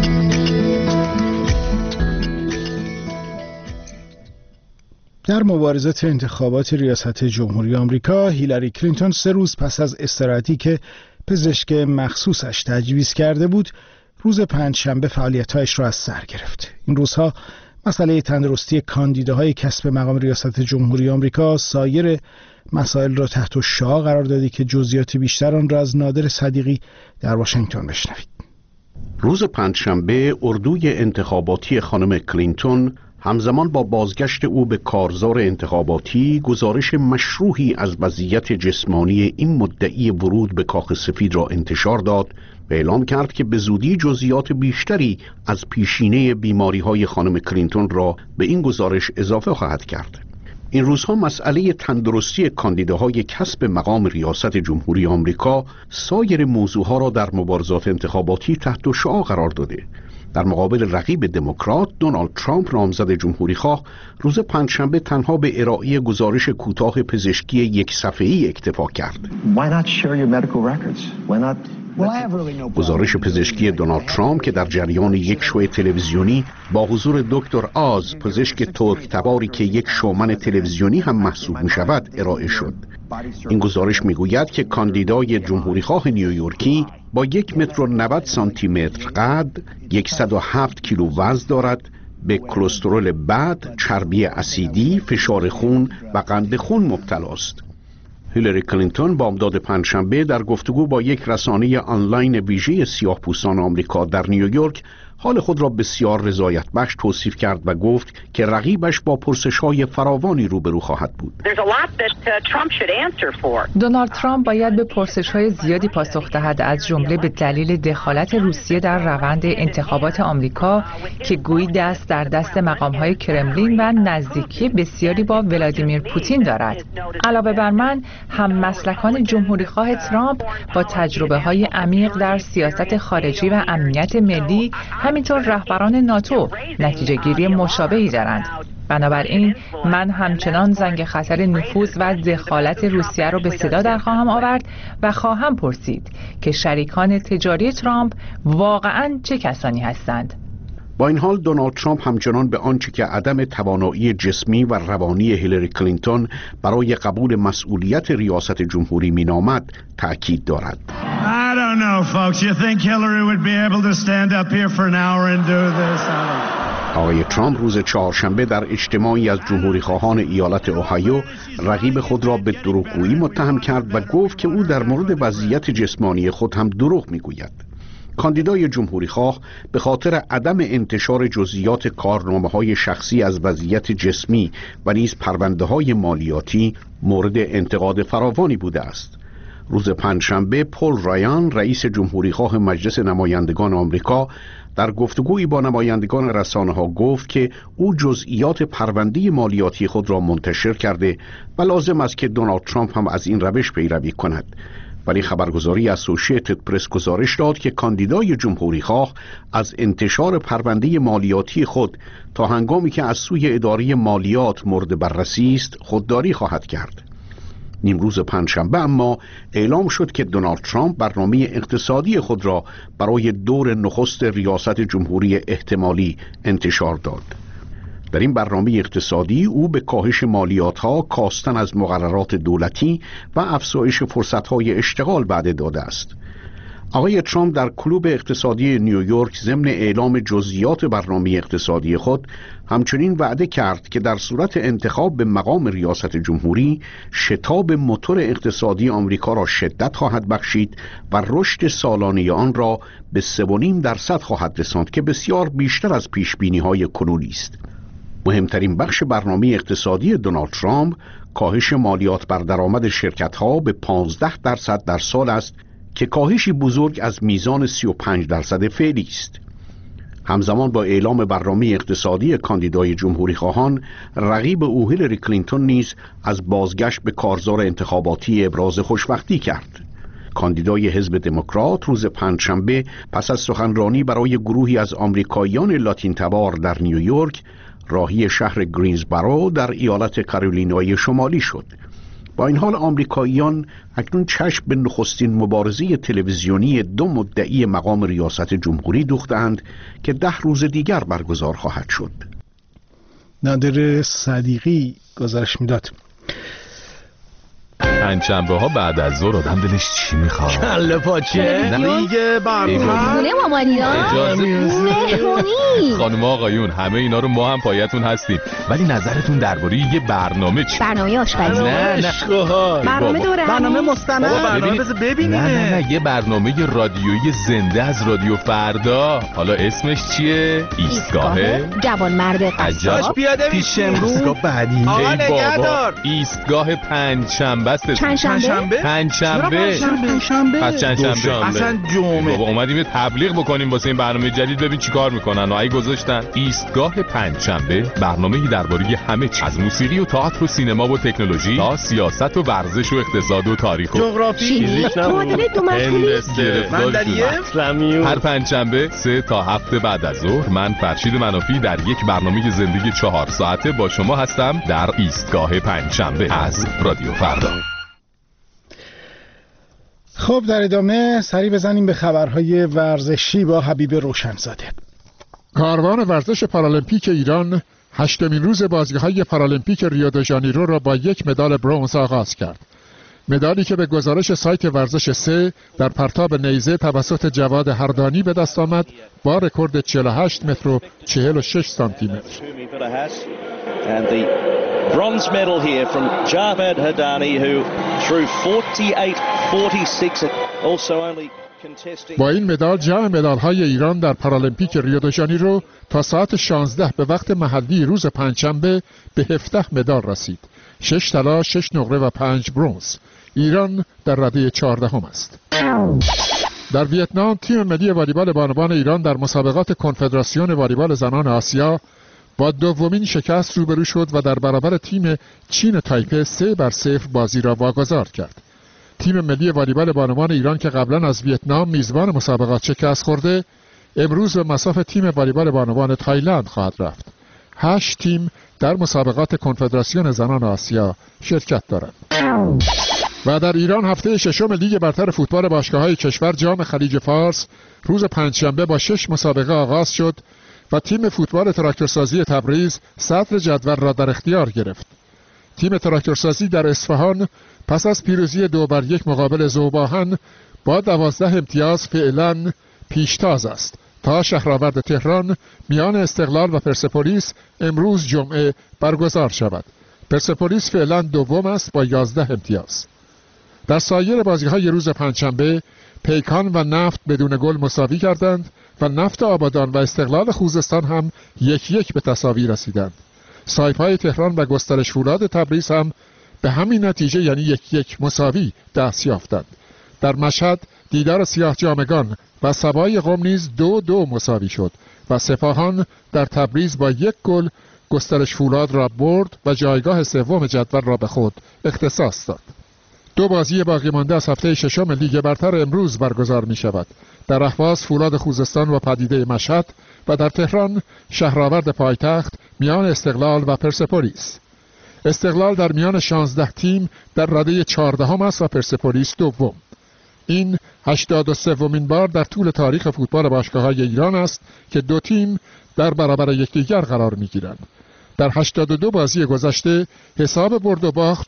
در مبارزات انتخابات ریاست جمهوری آمریکا، هیلاری کلینتون 3 روز پس از استراحتی که پزشک مخصوصش تجویز کرده بود، روز پنجشنبه فعالیت‌هایش را از سر گرفت. این روزها مسئله تندرستی کاندیداهای کسب مقام ریاست جمهوری آمریکا سایر مسائل را تحت الشعاع قرار دادی که جزئیات بیشتر آن را از نادر صدیقی در واشنگتن بشنوید. روز پنجشنبه اردوی انتخاباتی خانم کلینتون همزمان با بازگشت او به کارزار انتخاباتی گزارش مشروحی از وضعیت جسمانی این مدعی ورود به کاخ سفید را انتشار داد و اعلام کرد که به زودی جزئیات بیشتری از پیشینه بیماری‌های خانم کلینتون را به این گزارش اضافه خواهد کرد. این روزها مسئله تندرستی کاندیداهای کسب مقام ریاست جمهوری آمریکا سایر موضوعها را در مبارزات انتخاباتی تحت شعاع قرار داده. در مقابل رقیب دموکرات دونالد ترامپ نامزد جمهوریخواه روز پنجشنبه تنها به ارائه گزارش کوتاه پزشکی یک صفحه‌ای اکتفا کرد. گزارش پزشکی دونالد ترامپ که در جریان یک شو تلویزیونی با حضور دکتر آز، پزشک ترک تباری که یک شومن تلویزیونی هم محسوب می شود، ارائه شد. این گزارش می گوید که کاندیدای جمهوریخواه نیویورکی با 1 متر و 90 سانتی متر قد، 107 کیلو وزن دارد، به کلسترول بد، چربی اسیدی، فشار خون و قند خون مبتلا است. هیلاری کلینتون بامداد پنجشنبه در گفتگو با یک رسانه آنلاین ویژه سیاه‌پوستان آمریکا در نیویورک حال خود را بسیار رضایت بخش توصیف کرد و گفت که رقیبش با پرسش‌های فراوانی روبرو خواهد بود. دونالد ترامپ باید به پرسش‌های زیادی پاسخ دهد، از جمله به دلیل دخالت روسیه در روند انتخابات آمریکا که گویی دست در دست مقام‌های کرملین و نزدیکی بسیاری با ولادیمیر پوتین دارد. علاوه بر من، هم مسلکان جمهوریخواه ترامپ با تجربه‌های عمیق در سیاست خارجی و امنیت ملی، همینطور رهبران ناتو، نتیجه گیری مشابهی دارند. بنابراین من همچنان زنگ خطر نفوذ و دخالت روسیه را به صدا در خواهم آورد و خواهم پرسید که شریکان تجاری ترامپ واقعاً چه کسانی هستند. با این حال دونالد ترامپ همچنان به آنچه که عدم توانایی جسمی و روانی هیلاری کلینتون برای قبول مسئولیت ریاست جمهوری مینامد تأکید دارد. I don't know, folks. You think Hillary would be able to stand up here for an hour and do this? آقای ترامپ روز چهارشنبه در اجتماعی از جمهوریخواهان ایالت اوهایو رقیب خود را به دروغگویی متهم کرد و گفت که او در مورد وضعیت جسمانی خود هم دروغ میگوید. کاندیدای جمهوریخواه به خاطر عدم انتشار جزئیات کارنامه‌های شخصی از وضعیت جسمی و نیز پرونده‌های مالیاتی مورد انتقاد فراوانی بوده است. روز پنجشنبه پل رایان رئیس جمهوریخواه مجلس نمایندگان آمریکا در گفتگویی با نمایندگان رسانه‌ها گفت که او جزئیات پرونده مالیاتی خود را منتشر کرده و لازم است که دونالد ترامپ هم از این روش پیروی کند. ولی خبرگزاری اسوشییتد پرس گزارش داد که کاندیدای جمهوریخواه از انتشار پرونده مالیاتی خود تا هنگامی که از سوی اداره مالیات مورد بررسی است خودداری خواهد کرد. نیمروز پنجشنبه اما اعلام شد که دونالد ترامپ برنامه اقتصادی خود را برای دور نخست ریاست جمهوری احتمالی انتشار داد. در این برنامه اقتصادی او به کاهش مالیات‌ها، کاستن از مقررات دولتی و افزایش فرصت‌های اشتغال وعده داده است. آقای ترامپ در کلوب اقتصادی نیویورک ضمن اعلام جزئیات برنامه اقتصادی خود همچنین وعده کرد که در صورت انتخاب به مقام ریاست جمهوری شتاب موتور اقتصادی آمریکا را شدت خواهد بخشید و رشد سالانه آن را به 3.5% خواهد رساند که بسیار بیشتر از پیشبینی‌های کنونی است. مهمترین بخش برنامه اقتصادی دونالد ترامپ کاهش مالیات بر درآمد شرکت‌ها به 15% در سال است که کاهشی بزرگ از میزان 35% فعلی است. همزمان با اعلام برنامه اقتصادی کاندیدای جمهوریخواهان، رقیب او هیلاری کلینتون نیز از بازگشت به کارزار انتخاباتی ابراز خوشبختی کرد. کاندیدای حزب دموکرات روز پنجشنبه پس از سخنرانی برای گروهی از آمریکاییان لاتین تبار در نیویورک راهی شهر گرینزبرو در ایالت کارولینای شمالی شد. با این حال آمریکاییان اکنون چشم به نخستین مبارزه تلویزیونی دو مدعی مقام ریاست جمهوری دوختند که 10 روز دیگر برگزار خواهد شد. نادر صدیقی گزارش میداد. پنجشنبه ها بعد از ظهر آدم دلش چی میخواد؟ کله پاچه دیگه خونه مامانیا مهمونی. خانم آقایون همه اینا رو ما هم پایتون هستیم، ولی نظرتون درباره یه برنامه چی؟ برنامه آشپزی. نه برنامه دوره، برنامه مستند. برنامه بذار ببینیم. نه یه برنامه رادیویی زنده از رادیو فردا. حالا اسمش چیه؟ ایستگاه جوانمرد قصاب. پیاده پیش امروز. ایستگاه بعدی. آقا نگهدار. ایستگاه پنجشنبه است. پنجشنبه؟ پنجشنبه. پس چندشنبه؟ اصلا جمعه. بابا اومدیم یه تبلیغ بکنیم واسه این برنامه جدید، ببین چیکار میکنن. اگه گذاشتن ایستگاه پنجشنبه، برنامه‌ای درباره همه چیز، از موسیقی و تئاتر و سینما و تکنولوژی تا سیاست و ورزش و اقتصاد و تاریخ و جغرافی، معادله دو مشغولی، هر پنجشنبه 3 تا 7 بعد از ظهر من فرشید منافی در یک برنامه زندگی 4 ساعته با شما هستم در ایستگاه پنجشنبه از رادیو فردا. خب در ادامه سری بزنیم به خبرهای ورزشی با حبیب روشنزاده. کاروان ورزش پارالمپیک ایران 8مین روز بازی‌های پارالمپیک ریو د ژانیرو را با 1 مدال برنز آغاز کرد. مدالی که به گزارش سایت ورزش 3 در پرتاب نیزه توسط جواد هردانی به دست آمد با رکورد 48 متر و 46 سانتی متر. Bronze medal here from Javad Hardani who threw 48-46 also only contesting. با این مدال جمع مدال‌های ایران در پارالمپیک ریو د ژانیرو تا ساعت 16 به وقت محلی روز پنجشنبه به 17 مدال رسید. 6 طلا، 6 نقره و 5 برنز. ایران در رده 14 است. در ویتنام تیم ملی والیبال بانوان ایران در مسابقات کنفدراسیون والیبال زنان آسیا با دومین شکست روبرو شد و در برابر تیم چین تایپه 3-0 بازی را واگذار کرد. تیم ملی والیبال بانوان ایران که قبلا از ویتنام میزبان مسابقات شکست خورده، امروز به مصاف تیم والیبال بانوان تایلند خواهد رفت. 8 تیم در مسابقات کنفدراسیون زنان آسیا شرکت دارند. و در ایران هفته ششم لیگ برتر فوتبال باشگاه‌های کشور جام خلیج فارس روز پنجشنبه با 6 مسابقه آغاز شد و تیم فوتبال تراکتورسازی تبریز صدر جدول را در اختیار گرفت. تیم تراکتورسازی در اصفهان پس از پیروزی 2-1 مقابل ذوباهن با 12 امتیاز فعلا پیشتاز است تا شهرآورد تهران میان استقلال و پرسپولیس امروز جمعه برگزار شود. پرسپولیس فعلا دوم است با 11 امتیاز. در سایر بازی‌های روز پنجشنبه پیکان و نفت بدون گل مساوی کردند و نفت آبادان و استقلال خوزستان هم 1-1 به تساوی رسیدند. سایپای تهران و گسترش فولاد تبریز هم به همین نتیجه یعنی 1-1 مساوی دست یافتند. در مشهد دیدار سیاه جامگان و سبای قم نیز 2-2 مساوی شد و سپاهان در تبریز با 1 گل گسترش فولاد را برد و جایگاه سوم جدول را به خود اختصاص داد. 2 بازی باقی مانده از هفته ششم لیگ برتر امروز برگزار می شود. در اهواز فولاد خوزستان و پدیده مشهد و در تهران شهرآورد پایتخت میان استقلال و پرسپولیس. استقلال در میان 16 تیم در رده 14 است و پرسپولیس دوم. این 83مین بار در طول تاریخ فوتبال باشگاه‌های ایران است که 2 تیم در برابر یکدیگر قرار می‌گیرند. در 82 بازی گذشته حساب برد و باخت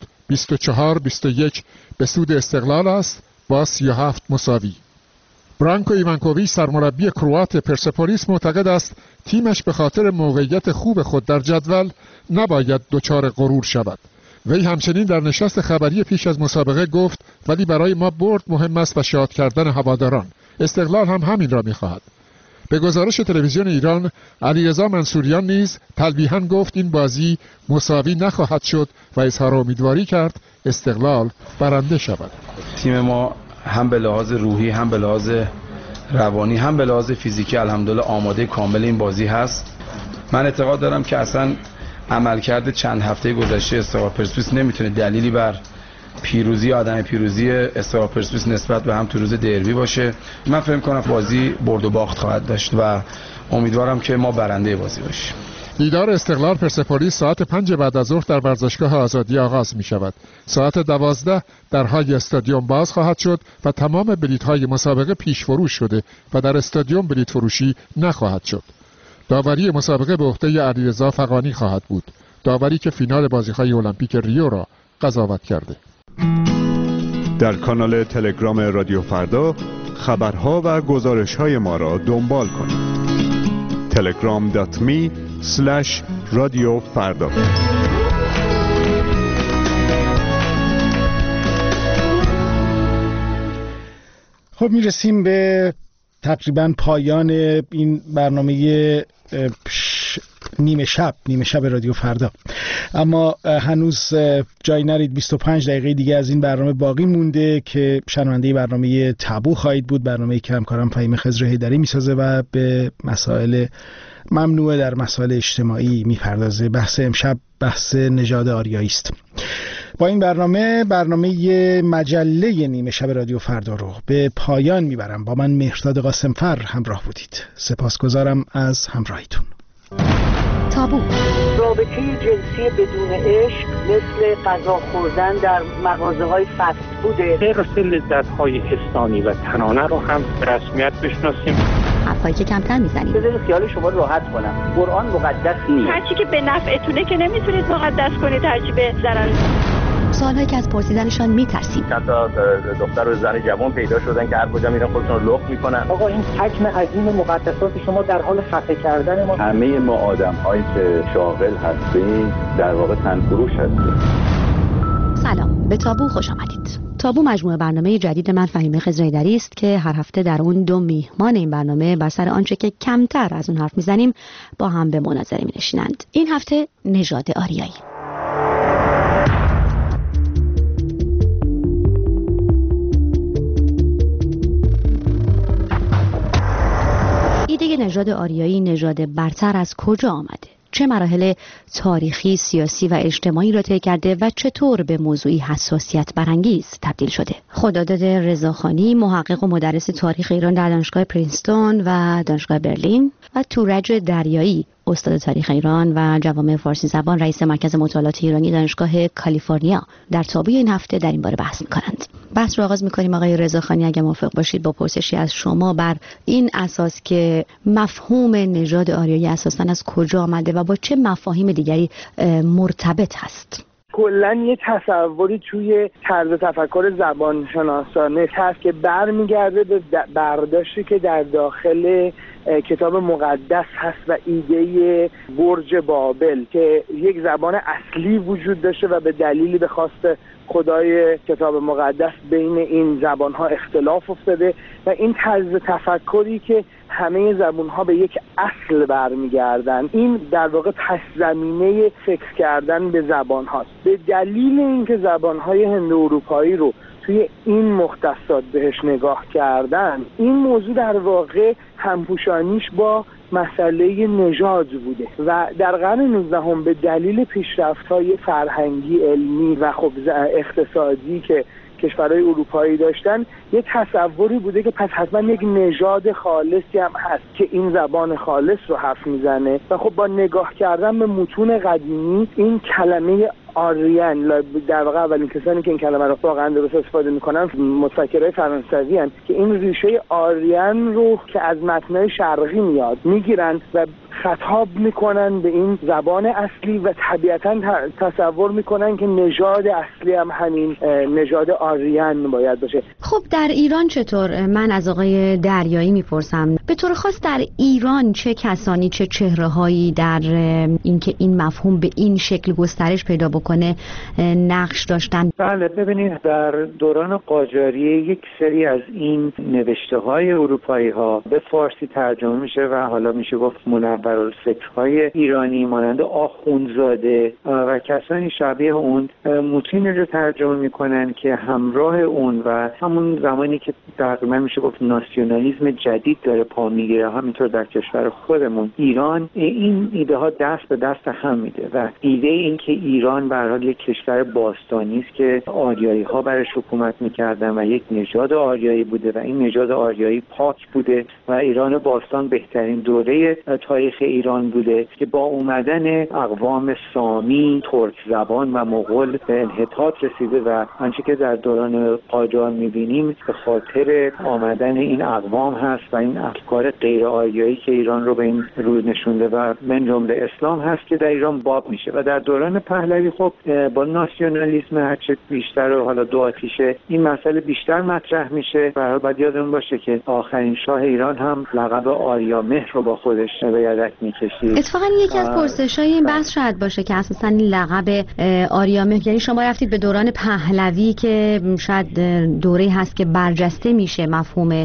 24-21 به سود استقلال است با 37 مساوی. برانکو ایوانکوویچ سرمربی کروات پرسپولیس معتقد است تیمش به خاطر موقعیت خوب خود در جدول نباید دچار غرور شود. وی همچنین در نشست خبری پیش از مسابقه گفت ولی برای ما برد مهم است و شاد کردن هواداران. استقلال هم همین را می‌خواهد. به گزارش تلویزیون ایران علیرضا منصوریان نیز تلویحاً گفت این بازی مساوی نخواهد شد و اظهار امیدواری کرد استقلال برنده شود. تیم ما هم به لحاظ روحی هم به لحاظ روانی هم به لحاظ فیزیکی الحمدلله آماده کامل این بازی هست. من اعتقاد دارم که اصلا عملکرد چند هفته گذشته استقلال پرسپولیس نمیتونه دلیلی بر پیروزی عدم پیروزی استقلال پرسپولیس نسبت به هم تو روز دربی باشه. من فکر کنم بازی برد و باخت خواهد داشت و امیدوارم که ما برنده بازی باشیم. دیدار استقلال پرسپولیس ساعت 5 بعد از ظهر در ورزشگاه آزادی آغاز می شود. ساعت 12 درهای استادیوم باز خواهد شد و تمام بلیط‌های مسابقه پیش فروش شده و در استادیوم بلیط فروشی نخواهد شد. داوری مسابقه به عهده علیرضا فغانی خواهد بود. داوری که فینال بازی‌های المپیک ریو را قضاوت کرده. در کانال تلگرام رادیو فردا خبرها و گزارش‌های ما را دنبال کنید. telegram.me/رادیو فردا. خب میرسیم به تقریبا پایان این برنامه نیمه شب رادیو فردا، اما هنوز جای نرید. 25 دقیقه دیگه از این برنامه باقی مونده که شنونده برنامه تابو خواهید بود، برنامه‌ای که همکارم فهیم خضر حیدری میسازه و به مسائل ممنوعه در مسائل اجتماعی میپردازه. بحث امشب بحث نژاد آریایی است. با این برنامه مجله نیمه شب رادیو فردا رو به پایان میبرم. با من مهرداد قاسمفر همراه بودید. سپاسگزارم از همراهیتون. تابو. رابطه جنسی بدون عشق مثل غذا خوردن در مغازه‌های فست فوده. حرص لذت‌های حسانی و تنانه رو هم به رسمیت بشناسیم. حرفایی که کمتر میزنیم. بذارید خیال شما راحت کنم. قرآن مقدس نیست. هرچی که به نفعتونه که نمیتونید مقدس کنید، هرچی به ضرر. سوالایی که از پرسیدنشان میترسیم. چند تا دختر و زن جوان پیدا شدن که هر کجا میرن خودشون رو لخت میکنن. آقا این حکم عظیم مقدسات شما در حال خفه کردن ما. همه ما آدم‌هایی که شاغل هستیم در واقع تنفروش هستیم. سلام، به تابو خوش آمدید. تابو مجموعه برنامه جدید من فهیم خضر حیدری است که هر هفته در اون دو میهمان این برنامه بر سر آنچه که کمتر از اون حرف میزنیم با هم به مناظره می‌نشینند. این هفته نژاد آریایی. ایده نژاد آریایی نژاد برتر از کجا آمده؟ چه مراحل تاریخی، سیاسی و اجتماعی را طی کرده و چطور به موضوعی حساسیت برانگیز تبدیل شده؟ خداداد رضاخانی، محقق و مدرس تاریخ ایران در دانشگاه پرینستون و دانشگاه برلین، و تورج دریایی، استاد تاریخ ایران و جوامع فارسی زبان، رئیس مرکز مطالعات ایرانی دانشگاه کالیفرنیا، در تابوی این هفته در این باره بحث می‌کنند. بحث رو آغاز می‌کنیم آقای رضاخانی، اگه موافق باشید، با پرسشی از شما بر این اساس که مفهوم نژاد آریایی اساساً از کجا آمده و با چه مفاهیم دیگری مرتبط هست؟ کلاً یه تصوری توی طرز تفکر زبانشناسانه هست که برمیگرده به برداشتی که در داخل کتاب مقدس هست و ایده برج بابل که یک زبان اصلی وجود داشته و به دلیلی به خواست خدای کتاب مقدس بین این زبانها اختلاف افتاده و این طرز تفکری که همه زبانها به یک اصل برمیگردن، این در واقع پس زمینه فکر کردن به زبان هاست. به دلیل اینکه زبانهای هند اروپایی رو توی این مختصات بهش نگاه کردن، این موضوع در واقع همپوشانیش با مسئله نژاد بوده و در قرن 19 به دلیل پیشرفت‌های فرهنگی، علمی و خب اقتصادی که کشورهای اروپایی داشتن، یه تصوری بوده که پس حتما یک نژاد خالصی هم هست که این زبان خالص رو حرف میزنه و خب با نگاه کردن به متون قدیمی این کلمه آریان، در واقع اولین کسانی که این کلمه رو واقعا درست استفاده میکنن متفکرای فرانسوی هستند که این ریشه آریان رو که از متنای شرقی میاد میگیرن و خطاب میکنن به این زبان اصلی و طبیعتا تصور میکنن که نژاد اصلی هم همین نژاد آریان باید باشه. خب در ایران چطور؟ من از آقای دریایی میپرسم، به طور خاص در ایران چه کسانی، چه چهره‌هایی در اینکه این مفهوم به این شکل گسترش پیدا بکنه نقش داشتن؟ بله، ببینید در دوران قاجاریه یک سری از این نوشته‌های اروپایی ها به فارسی ترجمه میشه و حالا میشه گفت منورالفکرهای ایرانی مانند آخوندزاده و کسانی شبیه اون متونی رو ترجمه میکنن که همراه اون و همون زمانی که تقریبا میشه گفت ناسیونالیسم جدید داره پا میگیره، همینطور در کشور خودمون ایران این ایده ها دست به دست هم میده و ایده این که ایران به هر حال یک کشور باستانی است که آریایی ها برش حکومت میکردن و یک نژاد آریایی بوده و این نژاد آریایی پاک بوده و ایران باستان بهترین دوره تاریخ ایران بوده که با اومدن اقوام سامی، ترک زبان و مغول به انحطاط رسیده و آنچه که در دوران قاجار میبینیم به خاطر آمدن این اقوام هست و این افکار غیر آریایی که ایران رو به این روی نشونده و من جمله اسلام هست که در ایران باب میشه و در دوران پهلوی خب با ناسیونالیسم هرچه بیشتر و حالا دو آتیشه این مسئله بیشتر مطرح میشه. به هر حال باید یادمون باشه که آخرین شاه ایران هم لقب آریامهر رو با خودش به یدک میکشید. اتفاقا یکی از پرسش‌های این بحث شاید باشه که اساساً این لقب آریامهر، یعنی شما رفتید به دوران پهلوی که شاید دوره‌ای هست که برجسته میشه مفهوم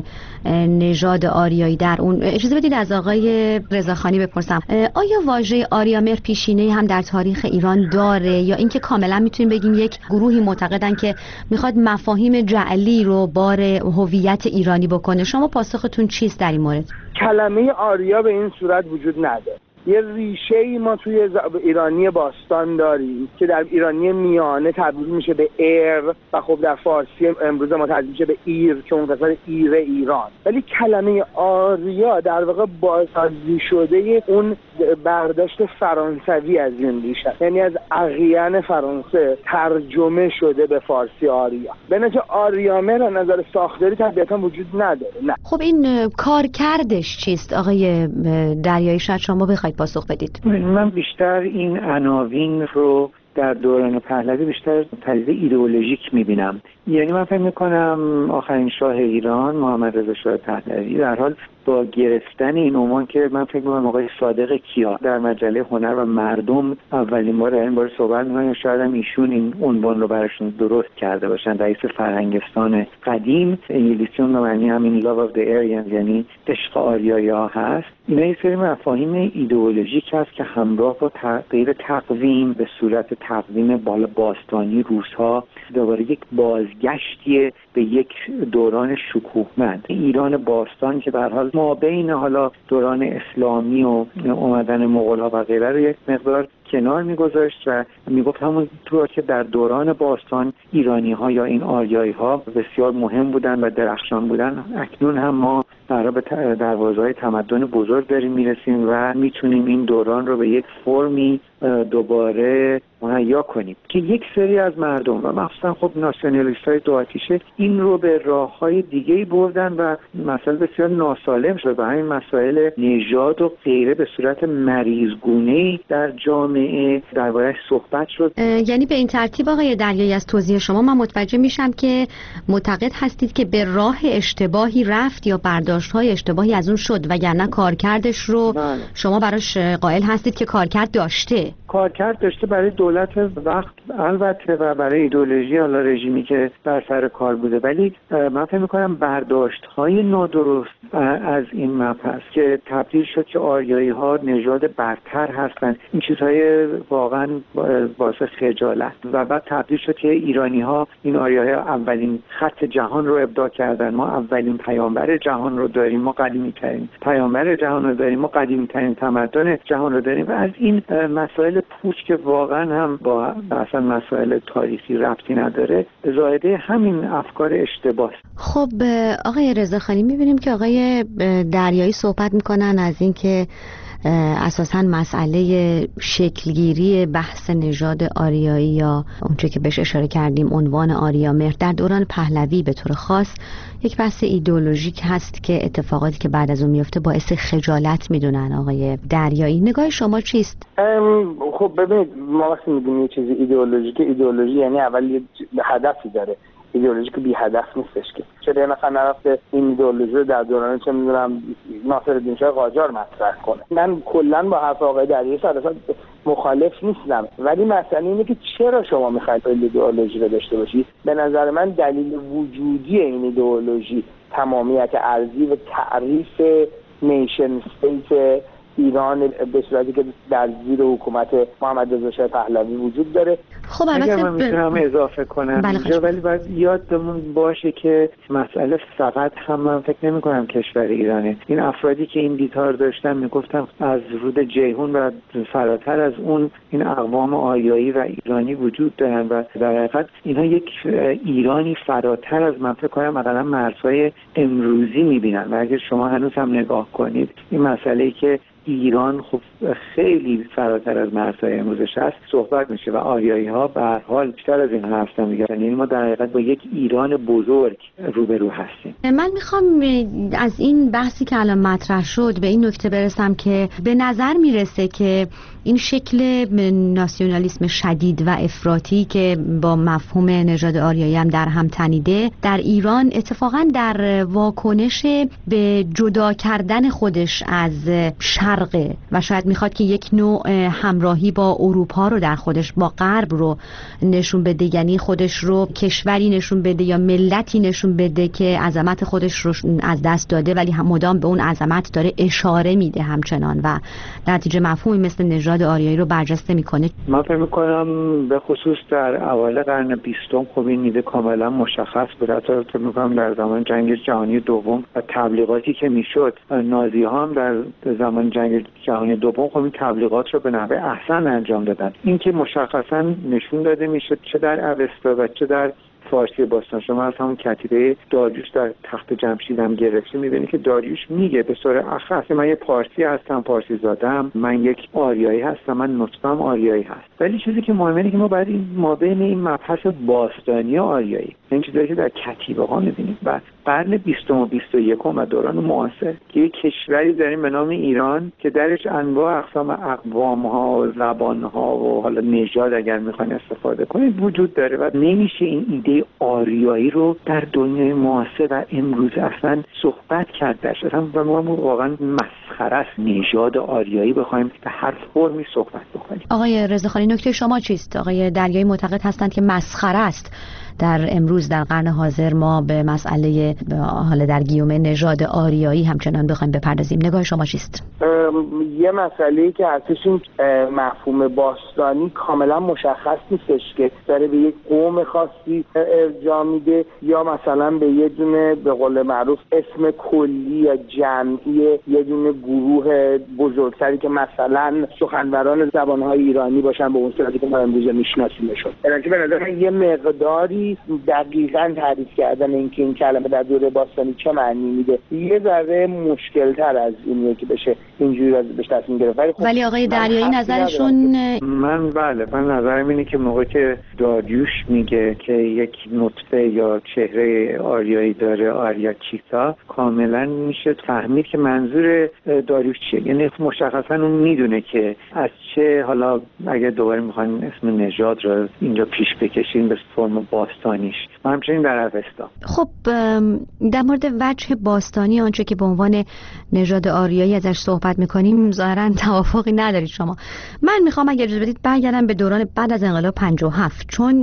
نژاد آریایی در اون. اجازه بدید از آقای رضاخانی بپرسم آیا واژه آریامهر پیشینه‌ای هم در تاریخ ایران داره یا اینکه کاملا میتونیم بگیم یک گروهی معتقدن که میخواد مفاهیم جعلی رو بار هویت ایرانی بکنه؟ شما پاسختون چیست در این مورد؟ کلمه آریا به این صورت وجود نداره. یه ریشه‌ای ما توی ایرانی باستان داریم که در ایرانی میانه تبدیل میشه به ایر و خب در فارسی امروز ما تبدیل میشه به ایر که اون قسمت ایر ایران. ولی کلمه آریا در واقع بازسازی شده اون برداشت فرانسوی از این ریشه، یعنی از اقیان فرانسه ترجمه شده به فارسی آریا. به نتیجه آریامهر از نظر ساختاری طبیعتا وجود نداره. نه. خب این کارکردش چیست آقای دریایی؟ شاید شما بخواید پاسخ بدید. من بیشتر این عناوین رو در دوران پهلوی بیشتر پدیده ایدئولوژیک میبینم. یعنی من فکر میکنم آخرین شاه ایران محمد رضا شاه پهلوی در حال با گرفتن این عنوان که من فکر میکنم آقای صادق کیا در مجله هنر و مردم اولین بار این بار صحبت میکنن، شاید هم ایشون این عنوان رو براشون درست کرده باشن. رئیس فرهنگستان قدیم، انگلیسی اون معنی همین love of the Aryans یعنی عشق آریایی ها هست. اینا یه سری مفاهیم ایدئولوژیک هست که همراه با تغییر تقویم به صورت تقویم باستانی روس‌ها دوباره یک بازگشتی به یک دوران شکوهمند ایران باستان که به هر حال ما بین حالا دوران اسلامی و اومدن مغول‌ها و غیره رو یک مقدار کنار میگذاشت و میگفت همونطور که در دوران باستان ایرانی‌ها یا این آریایی‌ها بسیار مهم بودن و درخشان بودن، اکنون هم ما به دروازه‌های تمدن بزرگ داریم میرسیم و میتونیم این دوران رو به یک فرمی دوباره مهیا کنیم که یک سری از مردم و مخصوصا خب ناسیونالیست‌های دو آتیشه این رو به راه‌های دیگه‌ای بردن و مسئله بسیار ناسالم شد و همین مسائل نژاد و غیره به صورت مریضگونه‌ای در جامعه درباره‌اش صحبت شد. یعنی به این ترتیب آقای دریایی از توضیح شما من متوجه میشم که معتقد هستید که به راه اشتباهی رفت یا برداشت‌های اشتباهی از اون شد وگرنه کارکردش رو شما براش قائل هستید که کارکرد داشته. کارکرد داشته برای دولت وقت البته و برای ایدئولوژی حالا رژیمی که بر سر کار بوده، ولی من فکر می‌کنم برداشت‌های نادرست از این مبحث که تبدیل شد که آریایی‌ها نژاد برتر هستند، این چیزهای واقعا باعث خجالت و بعد تبدیل شد که ایرانی‌ها این آریایی‌ها اولین خط جهان رو ابداع کردن، ما اولین پیامبر جهان رو داریم، ما قدیمی‌ترین پیامبر جهان رو داریم، ما قدیمی‌ترین تمدن جهان رو داریم و از این مسائل پوچ که واقعا هم با اصلا مسائل تاریخی ربطی نداره زائده همین افکار اشتباه. خب آقای رضاخانی می‌بینیم که آقای دریایی صحبت می‌کنن از این که اساساً مسئله شکلگیری بحث نژاد آریایی یا اونچه که بهش اشاره کردیم عنوان آریامهر در دوران پهلوی به طور خاص یک بحث ایدئولوژیک هست که اتفاقاتی که بعد از اون میفته باعث خجالت میدونن. آقای دریایی نگاه شما چیست؟ خب ببینید ما وقتی میگیم یه چیزی ایدئولوژی یعنی اول یه هدفی داره. ایدئولوژی که بی هدف نیستش که چرا یه نفر نرفته این ایدئولوژی رو در دوران چه میدونم ناصرالدین شاه قاجار مطرح کنه. من کلا با حرف آقای دریایی اصلا مخالف نیستم، ولی مسئله اینه که چرا شما میخواید این ایدئولوژی رو داشته باشید. به نظر من دلیل وجودی این ایدئولوژی تمامیت ارضی و تعریف نیشن استیت ایران به صورتی که در زیر حکومت محمد رضا شاه پهلوی وجود داره. خب اگر من میتونم اضافه کنم اینجا، ولی باید یادمون باشه که مسئله فقط هم من فکر نمی کنم کشور ایرانه. این افرادی که این دیدار داشتن میگفتن از رود جیهون و فراتر از اون این اقوام آریایی و ایرانی وجود دارن و در حقیقت اینها یک ایرانی فراتر از من فکر کنم مثلا مرزهای امروزی میبینن و اگر شما هنوز هم نگاه کنید این مسئله که ایران خب خیلی فراتر از مرزهای امروزش هست صحبت میشه و آریایی ها به هر حال بیشتر از این حرف میگن. یعنی ما در حقیقت با یک ایران بزرگ روبرو هستیم. من میخوام از این بحثی که الان مطرح شد به این نکته برسم که به نظر میرسه که این شکل ناسیونالیسم شدید و افراطی که با مفهوم نژاد آریایی هم در هم تنیده در ایران اتفاقا در واکنش به جدا کردن خودش از شرق و شاید میخواد که یک نوع همراهی با اروپا رو در خودش با غرب رو نشون بده، یعنی خودش رو کشوری نشون بده یا ملتی نشون بده که عظمت خودش رو از دست داده ولی هم مدام به اون عظمت داره اشاره میده همچنان و در نتیجه مفهومی مثل نژاد آریایی رو برجسته میکنه. من فکر میکنم به خصوص در اوایل قرن 20 خب این ایده کاملا مشخص بود. حتی فکر میکنم در زمان جنگ جهانی دوم و تبلیغاتی که میشد نازی ها هم در زمان جنگ جهانی دوم خب این تبلیغات رو به نحو احسن انجام دادن. این که مشخصا نشون داده میشد چه در اوستا و چه در فارسی باستان. شما از همون کتیبه داریوش در تخت جمشید هم گرفتی میبینی که داریوش میگه به صورت اخص من یه پارسی هستم، پارسی زادم، من یک آریایی هستم، من نطقم آریایی هست. ولی چیزی که مهمه اینه که ما باید ما بین این مبحث باستانی و آریایی این چیزایی که در کتیبه ها میبینیم و قرن 20 و 21 و دوران معاصر که یک کشوری داریم به نام ایران که درش انواع اقسام اقوام ها و زبان ها و حالا نژاد اگر میخواین استفاده کنید وجود داره و نمیشه این ایده آریایی رو در دنیای معاصر و امروز اصلا صحبت کرد درش. اصلا واقعا مسخره است نژاد آریایی بخوایم به هر فرمی صحبت بکنیم. آقای رضاخانی نکته شما چیست؟ آقای دریایی معتقد هستند که مسخره است در امروز در قرن حاضر ما به مسئله حالا در گیومه نژاد آریایی همچنان بخوایم بپردازیم. نگاه شما چیست؟ یه مسئله‌ای که هستش این مفهوم باستانی کاملا مشخص نیستش که داره به یک قوم خاصی ارجاع میده یا مثلا به یه دونه به قول معروف اسم کلی یا جمعی یه دونه گروه بزرگتری که مثلا سخنوران زبان‌های ایرانی باشن به اون صورتی که ما امروز میشناسیمشون. یعنی به نظر من یه مقداری دقیقاً تعریف کردن اینکه این کلمه در دوره باستانی چه معنی میده یه ذره مشکل‌تر از اینه که بشه اینجوری بهش تصمیم گرفت. ولی آقای دریایی نظرشون من نظرم اینه که موقعی که داریوش میگه که یک نطفه یا چهره آریایی داره آریاچیتا کاملا میشه فهمید که منظور داریوش چیه. یعنی مشخصا اون میدونه که از چه حالا اگه دوباره میخواین اسم نژاد رو اینجا پیش بکشین به فرم باستانیش و همچنین در اوستا. خب در مورد وجه باستانی آنچه که به عنوان نژاد آریایی ازش صحبت میکنیم ظاهرا توافقی ندارید شما. من میخوام اگر اجازه بدید برگردم به دوران بعد از انقلاب 57 چون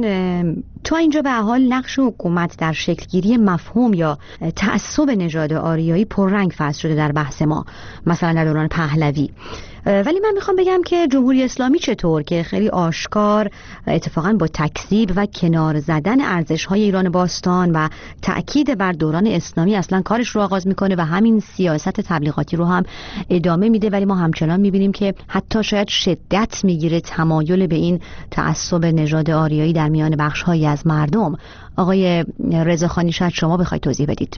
تا اینجا به حال نقش حکومت در شکلگیری مفهوم یا تعصب نژاد آریایی پررنگ فصل شده در بحث ما مثلا در دوران پهلوی. ولی من میخوام بگم که جمهوری اسلامی چطور که خیلی آشکار اتفاقا با تکذیب و کنار زدن ارزش‌های ایران باستان و تأکید بر دوران اسلامی اصلا کارش رو آغاز میکنه و همین سیاست تبلیغاتی رو هم ادامه میده. ولی ما همچنان میبینیم که حتی شاید شدت میگیره تمایل به این تعصب نژاد آریایی در میان بخش‌هایی از مردم. آقای رضاخانی شاید شما بخواید توضیح بدید.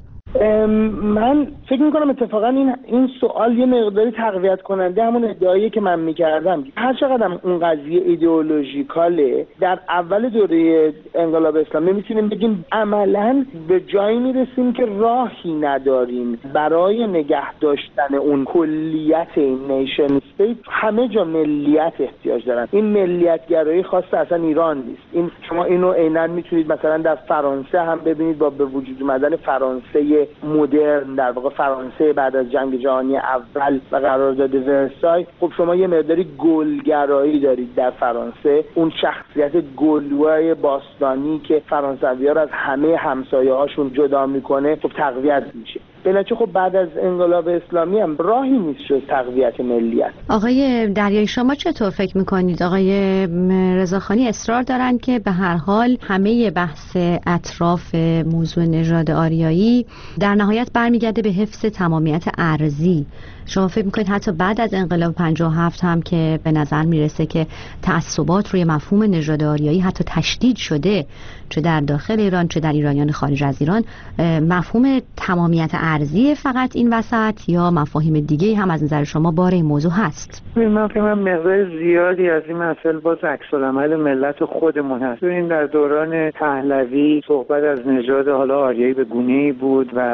من فکر میکنم اتفاقا این سوال یه مقداری تقویت کننده همون ادعایی که من میکردم. هر چقدر اون قضیه ایدئولوژیکاله در اول دوره انقلاب اسلامی میتونیم بگیم عملا به جایی میرسیم که راهی نداریم برای نگه داشتن اون کلیت این نیشن استیت. همه جا ملیت احتیاج دارن. این ملیت گرایی خاص اصلا ایران نیست. این شما اینو عیناً میتونید مثلا در فرانسه هم ببینید با به وجود اومدن فرانسه مدرن در واقع فرانسه بعد از جنگ جهانی اول و قرارداد ورسای. خب شما یه مقداری گلگرایی دارید در فرانسه. اون شخصیت گلوای باستانی که فرانسوی‌ها رو از همه همسایه‌هاشون جدا میکنه خب تقویت میشه. بلکه خب بعد از انقلاب اسلامی هم راهی نیست جز تقویت ملیت. آقای دریایی شما چطور فکر میکنید؟ آقای رضاخانی اصرار دارن که به هر حال همه بحث اطراف موضوع نژاد آریایی در نهایت برمیگرده به حفظ تمامیت ارضی. شما فکر میکنید حتی بعد از انقلاب 57 هم که به نظر میرسه که تعصبات روی مفهوم نژاد آریایی حتی تشدید شده چه در داخل ایران چه در ایرانیان خارج از ایران، مفهوم تمامیت ارضی فقط این وسط یا مفاهیم دیگه هم از نظر شما باره این موضوع هست؟ من فکر کنم مقدار زیادی از این مسائل باز عکس‌العمل ملت خودمون هست. این در دوران پهلوی صحبت از نژاد حالا آریایی به گونه‌ای بود و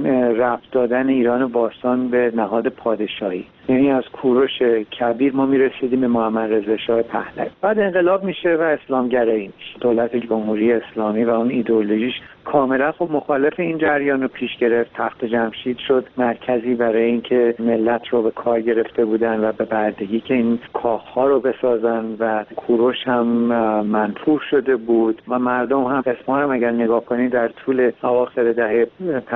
ربط دادن ایران باستان به نهاد پادشاهی، یعنی از کوروش کبیر ما میرسیدیم به محمد رضا شاه پهلوی. بعد انقلاب میشه و اسلامگرایی میشه، دولت جمهوری اسلامی و اون ایدئولوژیش کاملا خب مخالف این جریان رو پیش گرفت. تخت جمشید شد مرکزی برای اینکه ملت رو به کار گرفته بودن و به بردگی که این کاخ‌ها رو بسازن و کوروش هم منفور شده بود و مردم هم اصفهان هم اگر نگاه کنید در طول اواخر دهه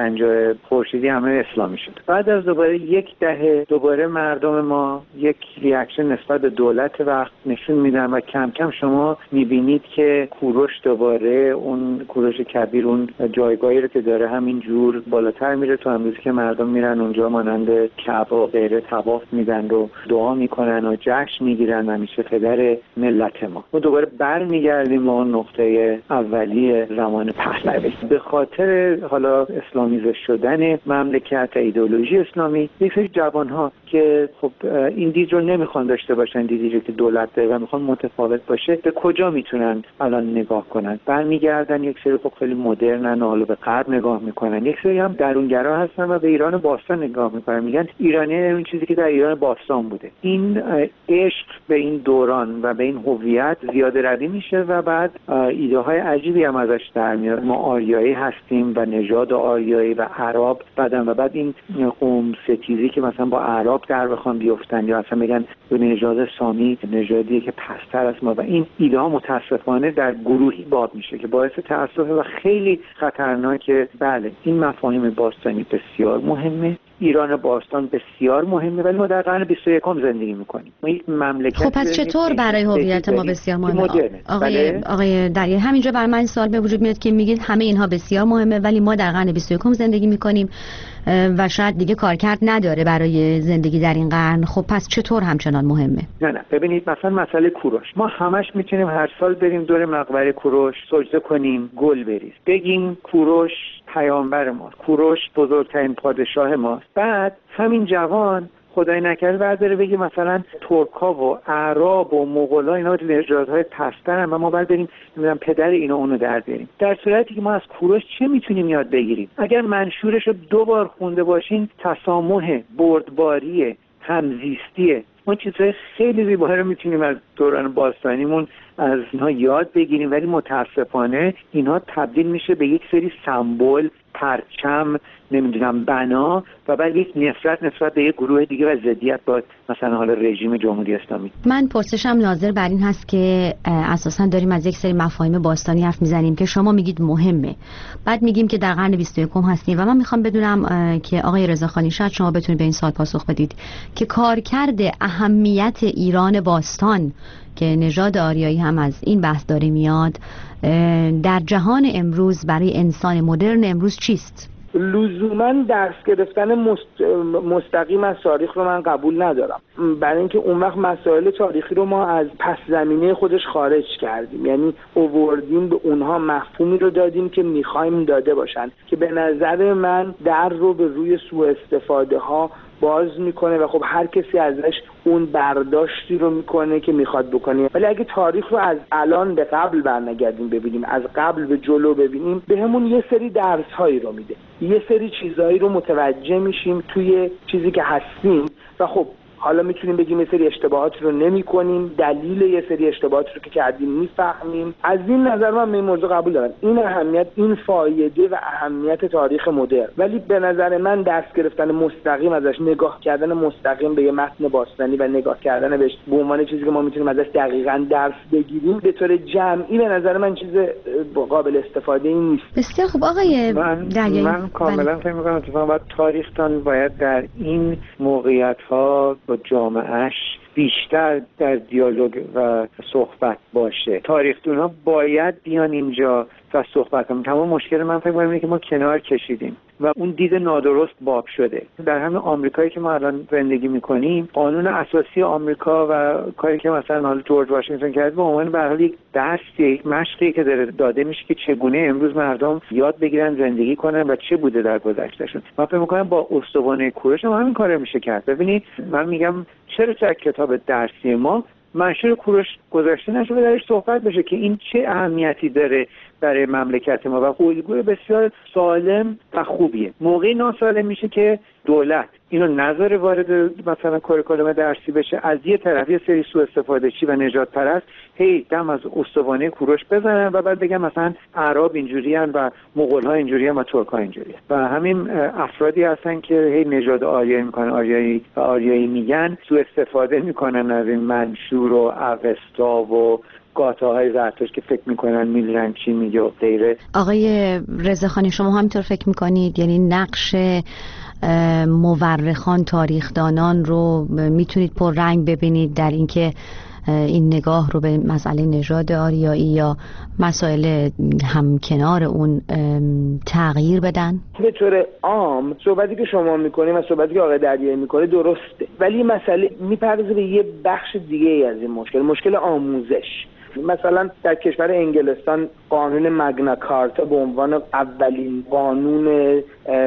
50 خورشیدی همه اسلامی شد. بعد از دوباره یک دهه دوباره مردم ما یک ریاکشن نسبت به دولت وقت نشون میدن و کم کم شما میبینید که کوروش دوباره اون کوروش کبیر اون جایگاهی رو که داره همین جور بالاتر میره تو امروزی که مردم میرن اونجا مانند کعبه و غیره طواف میدن و دعا میکنن و جشن میگیرن و میشه پدر ملت ما. ما دوباره برمیگردیم به اون نقطه اولیه زمان پهلوی. به خاطر حالا اسلامیزه شدن مملکت، ایدئولوژی اسلامی، یک سری جوانها که خب این دید رو نمیخوان داشته باشن، دیدی رو که دولت داره و میخوان متفاوت باشه، به کجا میتونن الان نگاه کنن؟ برمیگردن یک سری خب خیلی مدرنن و حالا به غرب نگاه میکنن، یک سری هم درونگرا هستن و به ایران باستان نگاه میکنن، میگن ایرانی اون چیزی که در ایران باستان بوده. این عشق به این دوران و به این هویت زیاده روی میشه و بعد ایده های عجیبی هم ازش در میاد. ما آریایی هستیم و نژاد آریایی و عرب و بعد این قوم ستیزی که مثلا با عرب در بخوام بیفتن یا اصلا بگن به نژاد سامی نژادیه که پستر از ما و این ایده ها متاسفانه در گروهی باب میشه که باعث تأسف و خیلی خطرناکه. بله این مفاهیم باستانی بسیار مهمه، ایران باستان بسیار مهمه، ولی ما در قرن 21 زندگی میکنیم. ما یک مملکت خب پس چطور برای هویت ما بسیار مهمه؟ آقای دریا همینجا برای من سوال به وجود میاد که میگید همه اینها بسیار مهمه ولی ما در قرن 21 زندگی میکنیم و شاید دیگه کارکرد نداره برای زندگی در این قرن. خب پس چطور همچنان مهمه؟ نه ببینید مثلا مسئله کوروش، ما همش میتونیم هر سال بریم دور مقبره کوروش سجده کنیم، گل بریز، بگیم کوروش پیامبر ما، کوروش بزرگترین پادشاه ماست. بعد همین جوان خدای نکرده برداره بگه مثلا ترکا و اعراب و مغولا اینا نژادهای پسترن و ما باید بریم نمیدونم پدر اینا اونو در بیاریم. در صورتی که ما از کوروش چه میتونیم یاد بگیریم؟ اگر منشورش رو 2 بار خونده باشین، تسامح، بردباری، همزیستی، ما چیزهای خیلی زیبایی رو میتونیم از دوران باستانیمون از اینها یاد بگیریم، ولی متاسفانه اینها تبدیل میشه به یک سری سمبل، پرچم، نمیدونم بنا و بعد یک نفرت نسبت به یک گروه دیگه و ضدیت با مثلا حالا رژیم جمهوری اسلامی. من پرسشم ناظر بر این هست که اساسا داریم از یک سری مفاهیم باستانی حرف میزنیم که شما میگید مهمه، بعد میگیم که در قرن 21 هستیم و من میخوام بدونم که آقای رضاخانی شاید شما بتونید به این سوال پاسخ بدید که کارکرد اهمیت ایران باستان که نژاد آریایی هم از این بحث داره میاد در جهان امروز برای انسان مدرن امروز چیست؟ لزوما درس گرفتن مستقیم از تاریخ رو من قبول ندارم، برای اینکه اون وقت مسائل تاریخی رو ما از پس زمینه خودش خارج کردیم، یعنی اووردیم به اونها مفهومی رو دادیم که میخوایم داده باشن که به نظر من در رو به روی سوء استفاده ها باز میکنه و خب هر کسی ازش اون برداشتی رو میکنه که میخواد بکنه. ولی اگه تاریخ رو از الان به قبل برنگردیم ببینیم، از قبل به جلو ببینیم، بهمون یه سری درس هایی رو میده، یه سری چیزهایی رو متوجه میشیم توی چیزی که هستیم و خب حالا میتونیم بگیم یه سری اشتباهات رو نمی کنیم، دلیل یه سری اشتباهات رو که کردیم میفهمیم. از این نظر من این موضوع قبول دارم، این اهمیت، این فایده و اهمیت تاریخ مدرن. ولی به نظر من درس گرفتن مستقیم ازش، نگاه کردن مستقیم به یه متن باستانی و نگاه کردن بهش به عنوان چیزی که ما میتونیم ازش دقیقاً درس بگیریم به طور جمعی، به نظر من چیز قابل استفاده ای نیست. بسیار خوب آقای دریایی، من کاملا فکر می‌کنم اتفاقا تاریخ‌دان باید در این موقعیت‌ها با جامعهش بیشتر در دیالوگ و صحبت باشه. تاریخ‌دان‌ها باید بیان اینجا و صحبت کنیم. تمام مشکل من فکر می‌کنم اینه که ما کنار کشیدیم. و اون دید نادرست باب شده. در همین آمریکایی که ما الان زندگی میکنیم، قانون اساسی آمریکا و کاری که مثلا حالا جورج واشنگتن کرد به عنوان به هر حال یک درس، یک مشقی که داده میشه که چگونه امروز مردم یاد بگیرن زندگی کنن و چه بوده در گذشتهشون. من فکر می‌کنم با استوانه کوروش هم همین کارو میشه کرد. ببینید من میگم چرا در کتاب درسی ما منشور کوروش گذاشته نشه و درش صحبت بشه که این چه اهمیتی داره برای مملکت ما و الگوی بسیار سالم و خوبیه. موقعی ناسالم میشه که دولت اینو نذاره وارد مثلا کاریکولوم درسی بشه، از یه طرف یه سری سوء استفاده چی و نجات پرست هی دم از استوانه کوروش بزنن و بعد بگن مثلا اعراب اینجوریان و مغول‌ها اینجوریان و ترک‌ها اینجوریان. و همین افرادی هستن که هی نژاد آریایی میکنن، آریایی میگن، سوء استفاده میکنن از این منشور و اوستا و گاته‌های زرتشت که فکر میکنن میدونن چی میگه و غیره. آقای رضاخانی شما همینطور فکر میکنید؟ یعنی نقش مورخان، تاریخدانان رو میتونید پررنگ ببینید در اینکه این نگاه رو به مسئله نژاد آریایی یا مسائل همکنار اون تغییر بدن؟ به طور عام صحبتی که شما میکنید و صحبتی که آقای دریایی میکنه درسته، ولی مسئله میپردازه به یه بخش دیگه ای از این مشکل آموزش. مثلا در کشور انگلستان قانون مگنا کارتا به عنوان اولین قانون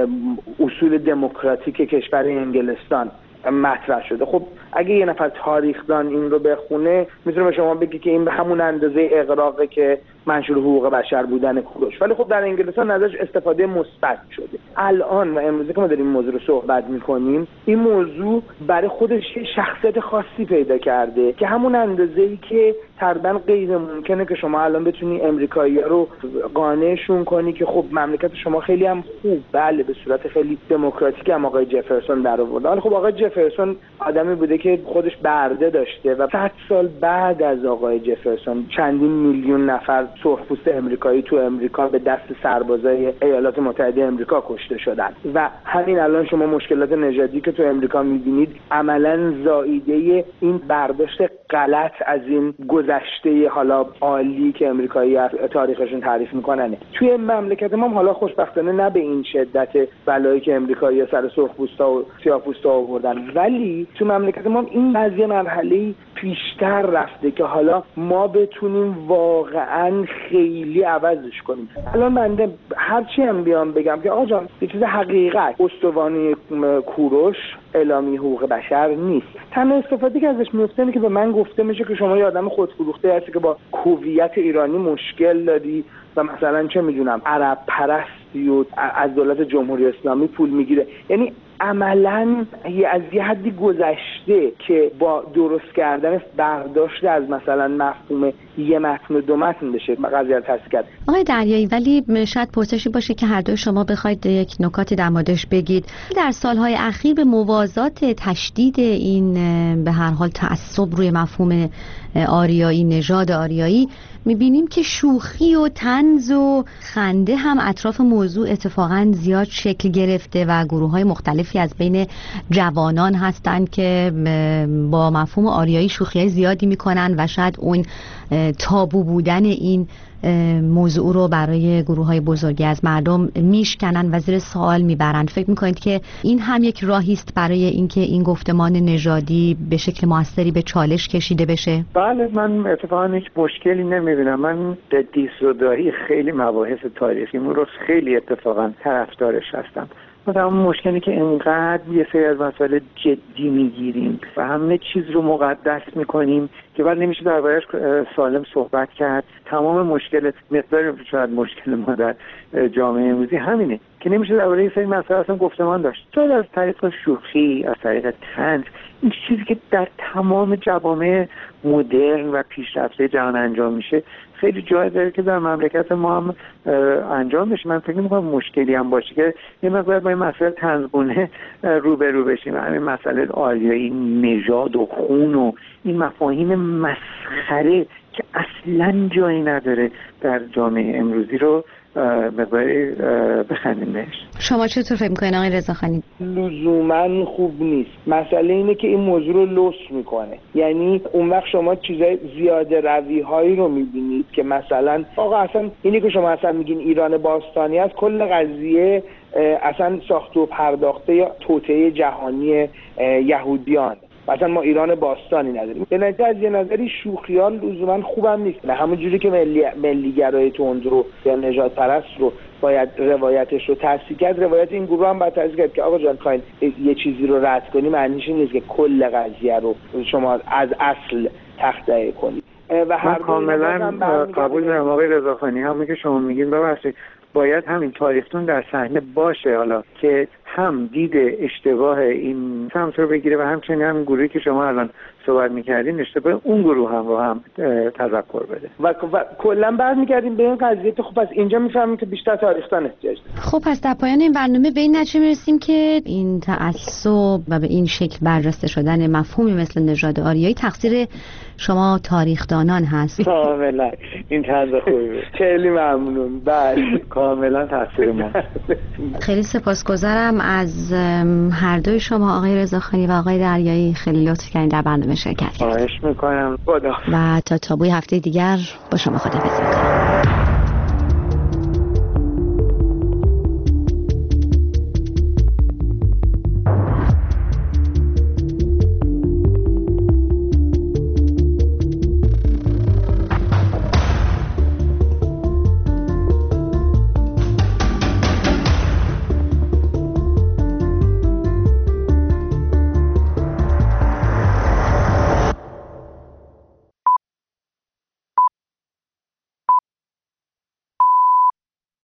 اصول دموکراتیک کشور انگلستان مطرح شده. خب اگه یه نفر تاریخدان این رو بخونه میتونه به شما بگه که این به همون اندازه اغراقه که منشور حقوق بشر بودن کوروش، ولی خب در انگلستان ازش استفاده مثبت شده. الان و امروزی که ما داریم این موضوع رو صحبت میکنیم، این موضوع برای خودش شخصیت خاصی پیدا کرده که همون اندازه‌ای که تقریبا غیر ممکنه که شما الان بتونی امریکایی‌ها رو قانعشون کنی که خب مملکت شما خیلی هم خوب، بله به صورت خیلی دموکراتیک هم آقای جفرسون در آورده. ولی خب آقای جفرسون آدمی بوده که خودش برده داشته و 100 سال بعد از آقای جفرسون چندین میلیون نفر سرخپوست امریکایی تو امریکا به دست سربازای ایالات متحده امریکا کشته شدن و همین الان شما مشکلات نژادی که تو امریکا می‌بینید عملاً زائیده این برداشت غلط از این گذشته حالا عالی که امریکایی تاریخشون تعریف میکننه. توی مملکت ما حالا خوشبختانه نه به این شدت بلایی که امریکایی سر سرخپوستا و سیاه‌پوستا آوردن، ولی تو مملکت ما این قضیه مرحله پیشتر رفته که حالا ما بتونیم واقعاً خیلی عوضش کنیم. الان بنده هرچی هم بیام بگم که آقا جان یه چیز حقیقت، استوانه کوروش اعلامیه حقوق بشر نیست. تنها استفاده که ازش میفته اینه که به من گفته میشه که شما یه آدم خودفروخته هستی که با هویت ایرانی مشکل داری و مثلا چه میدونم عرب پرستی و از دولت جمهوری اسلامی پول میگیره. یعنی عملاً از یه حدی گذشته که با درست کردن برداشت از مثلا مفهوم یه متن و دو متن بشه قضیه رو تصحیح کرد. آقای دریایی ولی شاید پرسشی باشه که هر دوی شما بخواید یک نکاتی در موردش بگید. در سالهای اخیر به موازات تشدید این به هر حال تعصب روی مفهوم آریایی، نژاد آریایی، میبینیم که شوخی و طنز و خنده هم اطراف موضوع اتفاقا زیاد شکل گرفته و گروه‌های مختلفی از بین جوانان هستند که با مفهوم آریایی شوخی‌های زیادی میکنن و شاید اون تابو بودن این موضوع رو برای گروه‌های بزرگی از مردم میشکنن و زیر سوال میبرن. فکر میکنید که این هم یک راهی است برای اینکه این گفتمان نژادی به شکل موثری به چالش کشیده بشه؟ بله، من اتفاقا هیچ مشکلی نمیبینم. من دیسوداری خیلی مباحث تاریخی رو خیلی اتفاقا طرفدارش هستم. مثلا مشکلی که انقدر یه سری از مسائل جدی میگیریم و همه چیز رو مقدس میکنیم که بعد نمیشه دربارش سالم صحبت کرد. تمام مشکل مقدار شاید مشکل ما در جامعه امروزی همینه که نمیشه درباره این سری مسائل اصلا گفتمان داشت. شاید از طریق شوخی، از طریق طنز، این چیزی که در تمام جوامع مدرن و پیشرفته جهان انجام میشه خیلی جای داره که در مملکت ما هم انجام بشه. من فکر می‌کنم مشکلی هم باشه که یه مقدار با این مسئله طنزگونه روبرو بشیم. همین مسئله آریایی، نژاد و خون و این مفاهیم مسخره که اصلاً جایی نداره در جامعه امروزی رو مقداری بخندیم بهش. شما چطور فکر می‌کنید آقای رضاخانی؟ لزوما خوب نیست. مسئله اینه که این موضوع رو لوس میکنه. یعنی اون وقت شما چیزای زیاده روی هایی رو میبینید که مثلا آقا اصلا اینی که شما اصلا میگین ایران باستانی است، کل قضیه اصلا ساخته و پرداخته یا توطئه جهانی یهودیان. مثلا ما ایران باستانی نداریم. به نظر از یه نظری شوخیان لزوما خوبم نیست. نه همون جوری که ملیگرای تند رو یا نژاد پرست رو باید روایتش رو تصحیح کرد، روایت این گروه هم باید تصحیح کرد که آقا جان خواهید یه چیزی رو رد کنی معنیش این نیست که کل قضیه رو شما از اصل تخطئه کنید. و هر کاملا قبول دارم آقای رضاخانی، همون که شما میگین ببخشید باید همین تاریختون در صحنه باشه، حالا که هم دید اشتباه این سمت رو بگیره و همچنین هم گروهی که شما الان صحبت میکردین اشتباه اون گروه هم رو هم تذکر بده و کلا برمیگردیم به این قضیه که خب پس اینجا میفهمیم که بیشتر تاریخ‌دان احتیاج داره. خب پس در پایان این برنامه به این نتیجه میرسیم که این تعصب و به این شکل برجسته شدن مفهومی مثل نژاد آریایی تقصیر شما تاریخدانان هست. کاملا این طرز خوبی بود. خیلی ممنون. بله کاملا تقصیر ما. خیلی سپاسگزارم از هر دوی شما آقای رضاخانی و آقای دریایی، خیلی لطف کردین در برنامه شرکت کردید. خواهش میکنم. خدا. و تا تابوی هفته دیگر با شما خداحافظی میکنم.